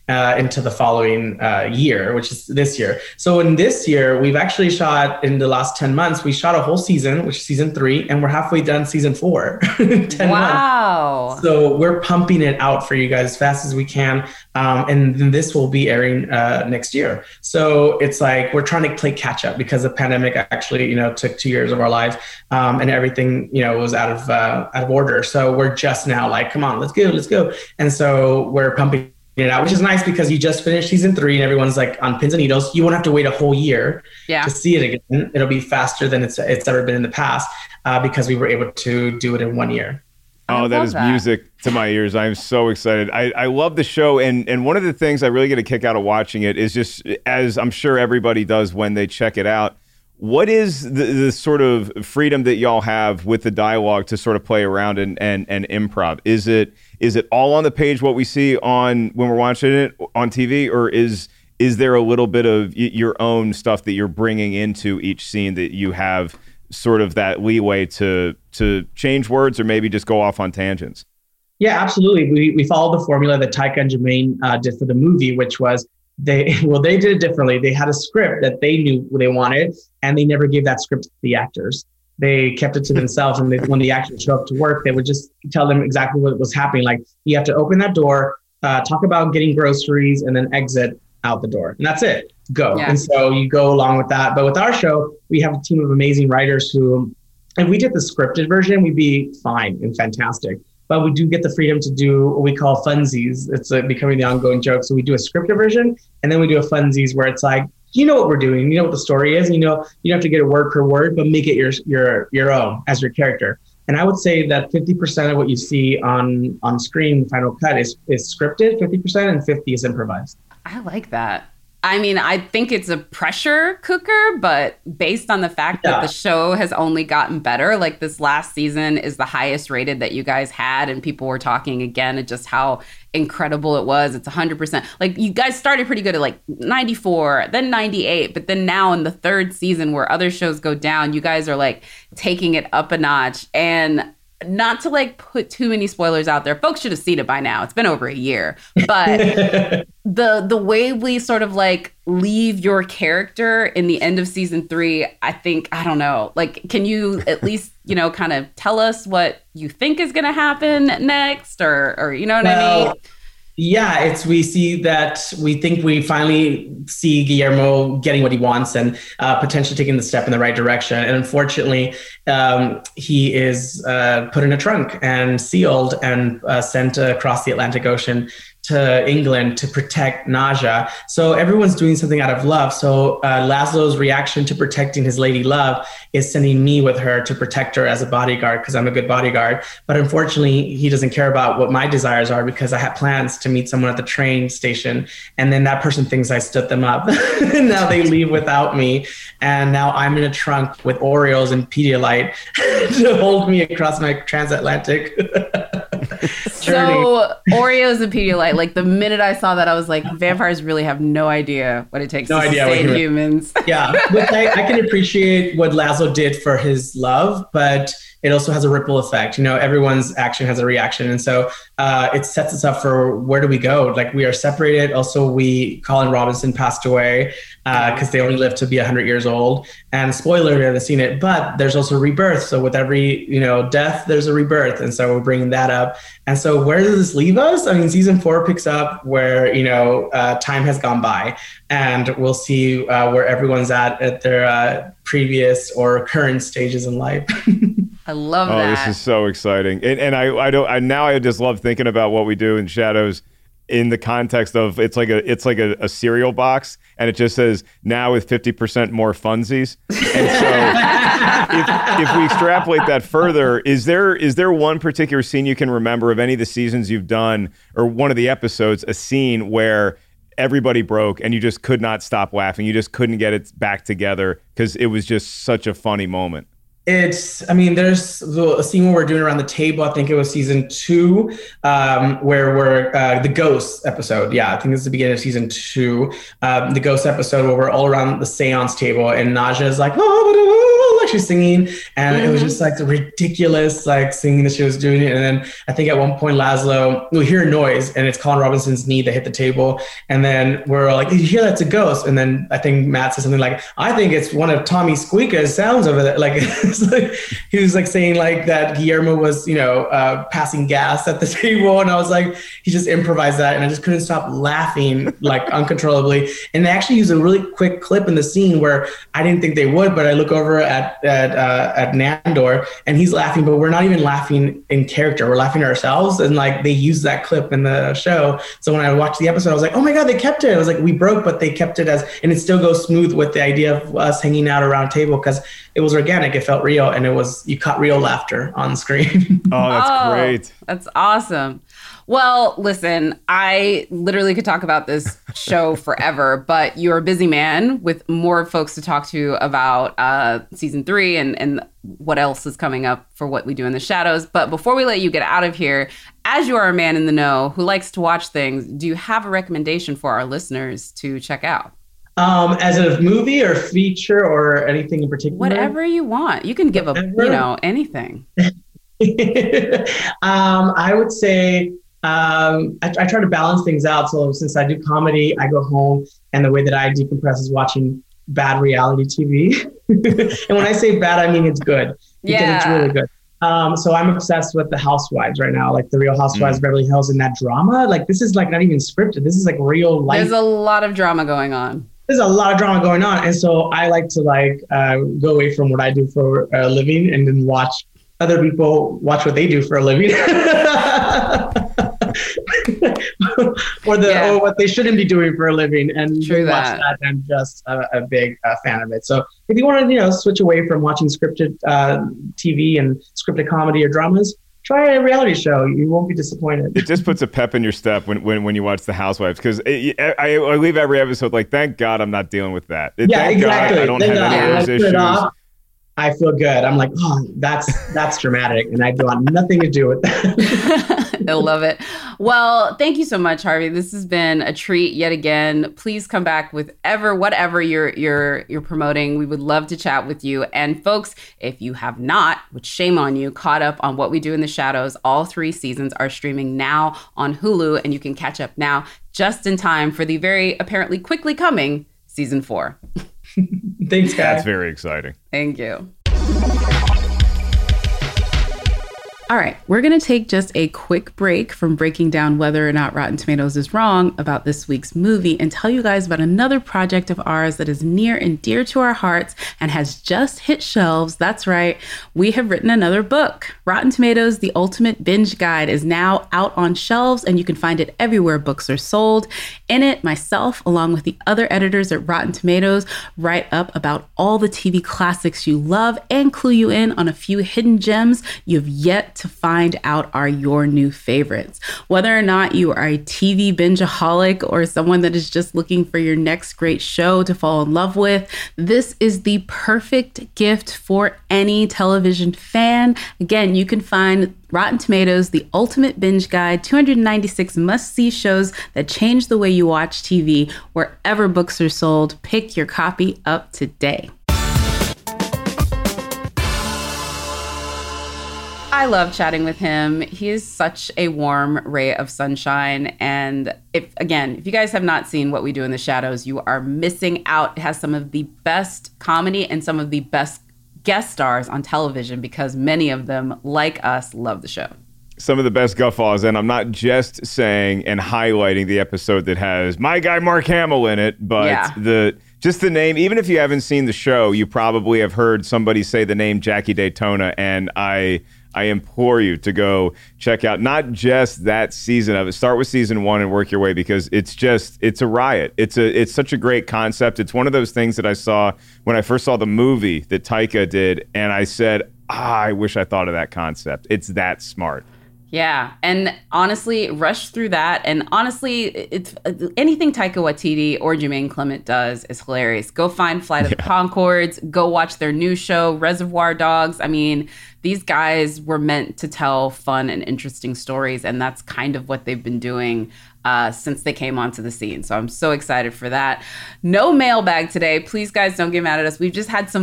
uh, into the following uh, year, which is this year. So in this year, we've actually shot, in the last ten months, we shot a whole season, which is season three, and we're halfway done season four. ten wow. months. So we're pumping it out for you guys as fast as we can. Um, and then this will be airing uh, next year. So it's like we're trying to play catch up because the pandemic actually, you know, took two years of our lives, um, and everything, you know, was out of uh, out of order. So we're just now like, come on, let's go, let's go. And so we're pumping it out, which is nice because you just finished season three and everyone's like on pins and needles. You won't have to wait a whole year yeah. to see it again. It'll be faster than it's it's ever been in the past uh, because we were able to do it in one year. Oh, that is that. music to my ears. I'm so excited. I, I love the show. And, and one of the things I really get a kick out of watching it is just, as I'm sure everybody does when they check it out, what is the, the sort of freedom that y'all have with the dialogue to sort of play around and, and, and improv? Is it is it all on the page, what we see on when we're watching it on T V, or is is there a little bit of y- your own stuff that you're bringing into each scene that you have sort of that leeway to to change words or maybe just go off on tangents? Yeah, absolutely. We we followed the formula that Taika and Jermaine uh, did for the movie, which was they well they did it differently. They had a script that they knew they wanted, and they never gave that script to the actors. They kept it to themselves, and they, when the actors show up to work, they would just tell them exactly what was happening. Like, you have to open that door, uh, talk about getting groceries, and then exit out the door, and that's it. Go. Yeah. And so you go along with that. But with our show, we have a team of amazing writers who, if we did the scripted version, we'd be fine and fantastic. But we do get the freedom to do what we call funsies. It's uh, becoming the ongoing joke. So we do a scripted version, and then we do a funsies where it's like, you know what we're doing, you know what the story is, you know, you don't have to get a word per word, but make it your your your own as your character. And I would say that fifty percent of what you see on on screen, Final Cut, is is scripted, fifty percent, and fifty is improvised. I like that. I mean, I think it's a pressure cooker, but based on the fact yeah. that the show has only gotten better, like this last season is the highest rated that you guys had, and people were talking again at just how incredible it was. It's one hundred percent. Like, you guys started pretty good at like ninety-four, then ninety-eight, but then now in the third season where other shows go down, you guys are like taking it up a notch. And not to like put too many spoilers out there, folks should have seen it by now. It's been over a year, but the the way we sort of like leave your character in the end of season three, I think, I don't know, like, can you at least, you know, kind of tell us what you think is going to happen next, or, or, you know what well, I mean? Yeah, it's, we see that we think we finally see Guillermo getting what he wants and uh, potentially taking the step in the right direction. And unfortunately, um, he is uh, put in a trunk and sealed and uh, sent across the Atlantic Ocean to England to protect Naja. So everyone's doing something out of love. So uh, Laszlo's reaction to protecting his lady love is sending me with her to protect her as a bodyguard, because I'm a good bodyguard. But unfortunately, he doesn't care about what my desires are, because I had plans to meet someone at the train station. And then that person thinks I stood them up. And now they leave without me. And now I'm in a trunk with Oreos and Pedialyte to hold me across my transatlantic journey. So Oreos and Pedialyte, like the minute I saw that, I was like, vampires really have no idea what it takes no to sustain humans. Yeah, but I, I can appreciate what Laszlo did for his love, but it also has a ripple effect. You know, everyone's action has a reaction. And so uh, it sets us up for where do we go? Like, we are separated. Also, we, Colin Robinson passed away because uh, they only lived to be one hundred years old. And spoiler, we haven't seen it, but there's also rebirth. So with every, you know, death, there's a rebirth. And so we're bringing that up. And so where does this leave us? I mean, season four picks up where, you know, uh, time has gone by, and we'll see uh, where everyone's at at their uh, previous or current stages in life. I love oh, that. Oh, this is so exciting. And, and I, I don't, I, now I just love thinking about what we do in Shadows in the context of, it's like a, it's like a, a cereal box, and it just says now with fifty percent more funsies. And so if, if we extrapolate that further, is there, is there one particular scene you can remember of any of the seasons you've done, or one of the episodes, a scene where everybody broke and you just could not stop laughing? You just couldn't get it back together because it was just such a funny moment. It's, I mean, there's a scene where we're doing around the table. I think it was season two, um, where we're, uh, the Ghosts episode. Yeah, I think it's the beginning of season two. Um, the Ghost episode where we're all around the seance table, and Naja is like, oh, oh, she's singing. And mm-hmm. it was just like the ridiculous like singing that she was doing. And then I think at one point, Laszlo, we hear a noise and it's Colin Robinson's knee that hit the table. And then we're like, did you hear that's a ghost? And then I think Matt said something like, I think it's one of Tommy Squeaka's sounds over there. Like, it's like he was like saying like that Guillermo was, you know, uh, passing gas at the table. And I was like, he just improvised that. And I just couldn't stop laughing like uncontrollably. And they actually used a really quick clip in the scene where I didn't think they would, but I look over at at uh, at Nandor and he's laughing, but we're not even laughing in character. We're laughing at ourselves. And like they used that clip in the show. So when I watched the episode, I was like, oh my God, they kept it. I was like, we broke, but they kept it as, and it still goes smooth with the idea of us hanging out around a table because it was organic. It felt real. And it was, you caught real laughter on screen. Oh, that's oh, great. That's awesome. Well, listen, I literally could talk about this show forever, but you're a busy man with more folks to talk to about uh, season three and, and what else is coming up for What We Do in the Shadows. But before we let you get out of here, as you are a man in the know who likes to watch things, do you have a recommendation for our listeners to check out? Um, as a movie or feature or anything in particular? Whatever you want. You can give Whatever. a, you know, anything. um, I would say... Um, I, I try to balance things out. So since I do comedy, I go home and the way that I decompress is watching bad reality T V. And when I say bad, I mean it's good because yeah. it's really good. Um, so I'm obsessed with the Housewives right now, like the Real Housewives mm. of Beverly Hills and that drama. Like this is like not even scripted. This is like real life. There's a lot of drama going on. There's a lot of drama going on. And so I like to like uh, go away from what I do for a living and then watch other people watch what they do for a living. or the yeah. or what they shouldn't be doing for a living, and True watch that. that. I'm just a, a big uh, fan of it. So if you want to, you know, switch away from watching scripted uh, T V and scripted comedy or dramas, try a reality show. You won't be disappointed. It just puts a pep in your step when when, when you watch The Housewives, because I, I leave every episode like, thank God I'm not dealing with that. Yeah, thank exactly. God I don't thank have God. any of those issues. Off, I feel good. I'm like, oh, that's that's dramatic, and I want nothing to do with that. I love it. Well, thank you so much, Harvey. This has been a treat yet again. Please come back with ever, whatever you're you're you're promoting. We would love to chat with you. And folks, if you have not, which shame on you, caught up on What We Do in the Shadows, all three seasons are streaming now on Hulu, and you can catch up now just in time for the very apparently quickly coming season four. Thanks, guys. That's very exciting. Thank you. All right, we're going to take just a quick break from breaking down whether or not Rotten Tomatoes is wrong about this week's movie and tell you guys about another project of ours that is near and dear to our hearts and has just hit shelves. That's right, we have written another book. Rotten Tomatoes, The Ultimate Binge Guide, is now out on shelves, and you can find it everywhere books are sold. In it, myself, along with the other editors at Rotten Tomatoes, write up about all the T V classics you love and clue you in on a few hidden gems you've yet to find out are your new favorites. Whether or not you are a T V bingeaholic or someone that is just looking for your next great show to fall in love with, this is the perfect gift for any television fan. Again, you can find Rotten Tomatoes, The Ultimate Binge Guide, two hundred ninety-six must-see shows that change the way you watch T V, wherever books are sold. Pick your copy up today. I love chatting with him. He is such a warm ray of sunshine. And if, again, if you guys have not seen What We Do in the Shadows, you are missing out. It has some of the best comedy and some of the best guest stars on television because many of them, like us, love the show. Some of the best guffaws, and I'm not just saying and highlighting the episode that has my guy Mark Hamill in it, but yeah. the just the name, even if you haven't seen the show, you probably have heard somebody say the name Jackie Daytona, and I... I implore you to go check out not just that season of it. Start with season one and work your way because it's just, it's a riot. It's a, it's such a great concept. It's one of those things that I saw when I first saw the movie that Taika did. And I said, ah, I wish I thought of that concept. It's that smart. Yeah. And honestly, rush through that. And honestly, it's anything Taika Waititi or Jermaine Clement does is hilarious. Go find Flight of yeah. the Conchords. Go watch their new show, Reservoir Dogs. I mean, these guys were meant to tell fun and interesting stories. And that's kind of what they've been doing uh, since they came onto the scene. So I'm so excited for that. No mailbag today. Please, guys, don't get mad at us. We've just had some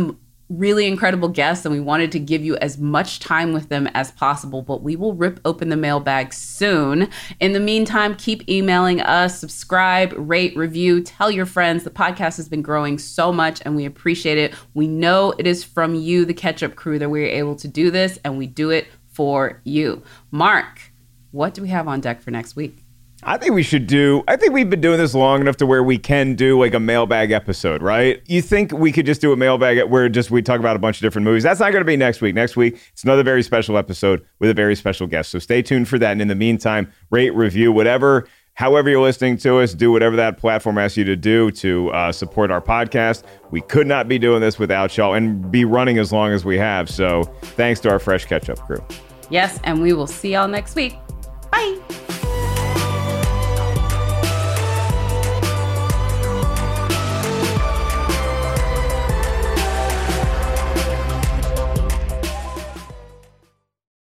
really incredible guests, and we wanted to give you as much time with them as possible, but we will rip open the mailbag soon. In the meantime, keep emailing us, subscribe, rate, review, tell your friends. The podcast has been growing so much, and we appreciate it. We know it is from you, the Ketchup Crew, that we're able to do this, and we do it for you. Mark, what do we have on deck for next week? I think we should do, I think we've been doing this long enough to where we can do like a mailbag episode, right? You think we could just do a mailbag where just we talk about a bunch of different movies? That's not going to be next week. Next week, it's another very special episode with a very special guest. So stay tuned for that. And in the meantime, rate, review, whatever, however you're listening to us, do whatever that platform asks you to do to uh, support our podcast. We could not be doing this without y'all and be running as long as we have. So thanks to our Fresh Ketchup Crew. Yes, and we will see y'all next week.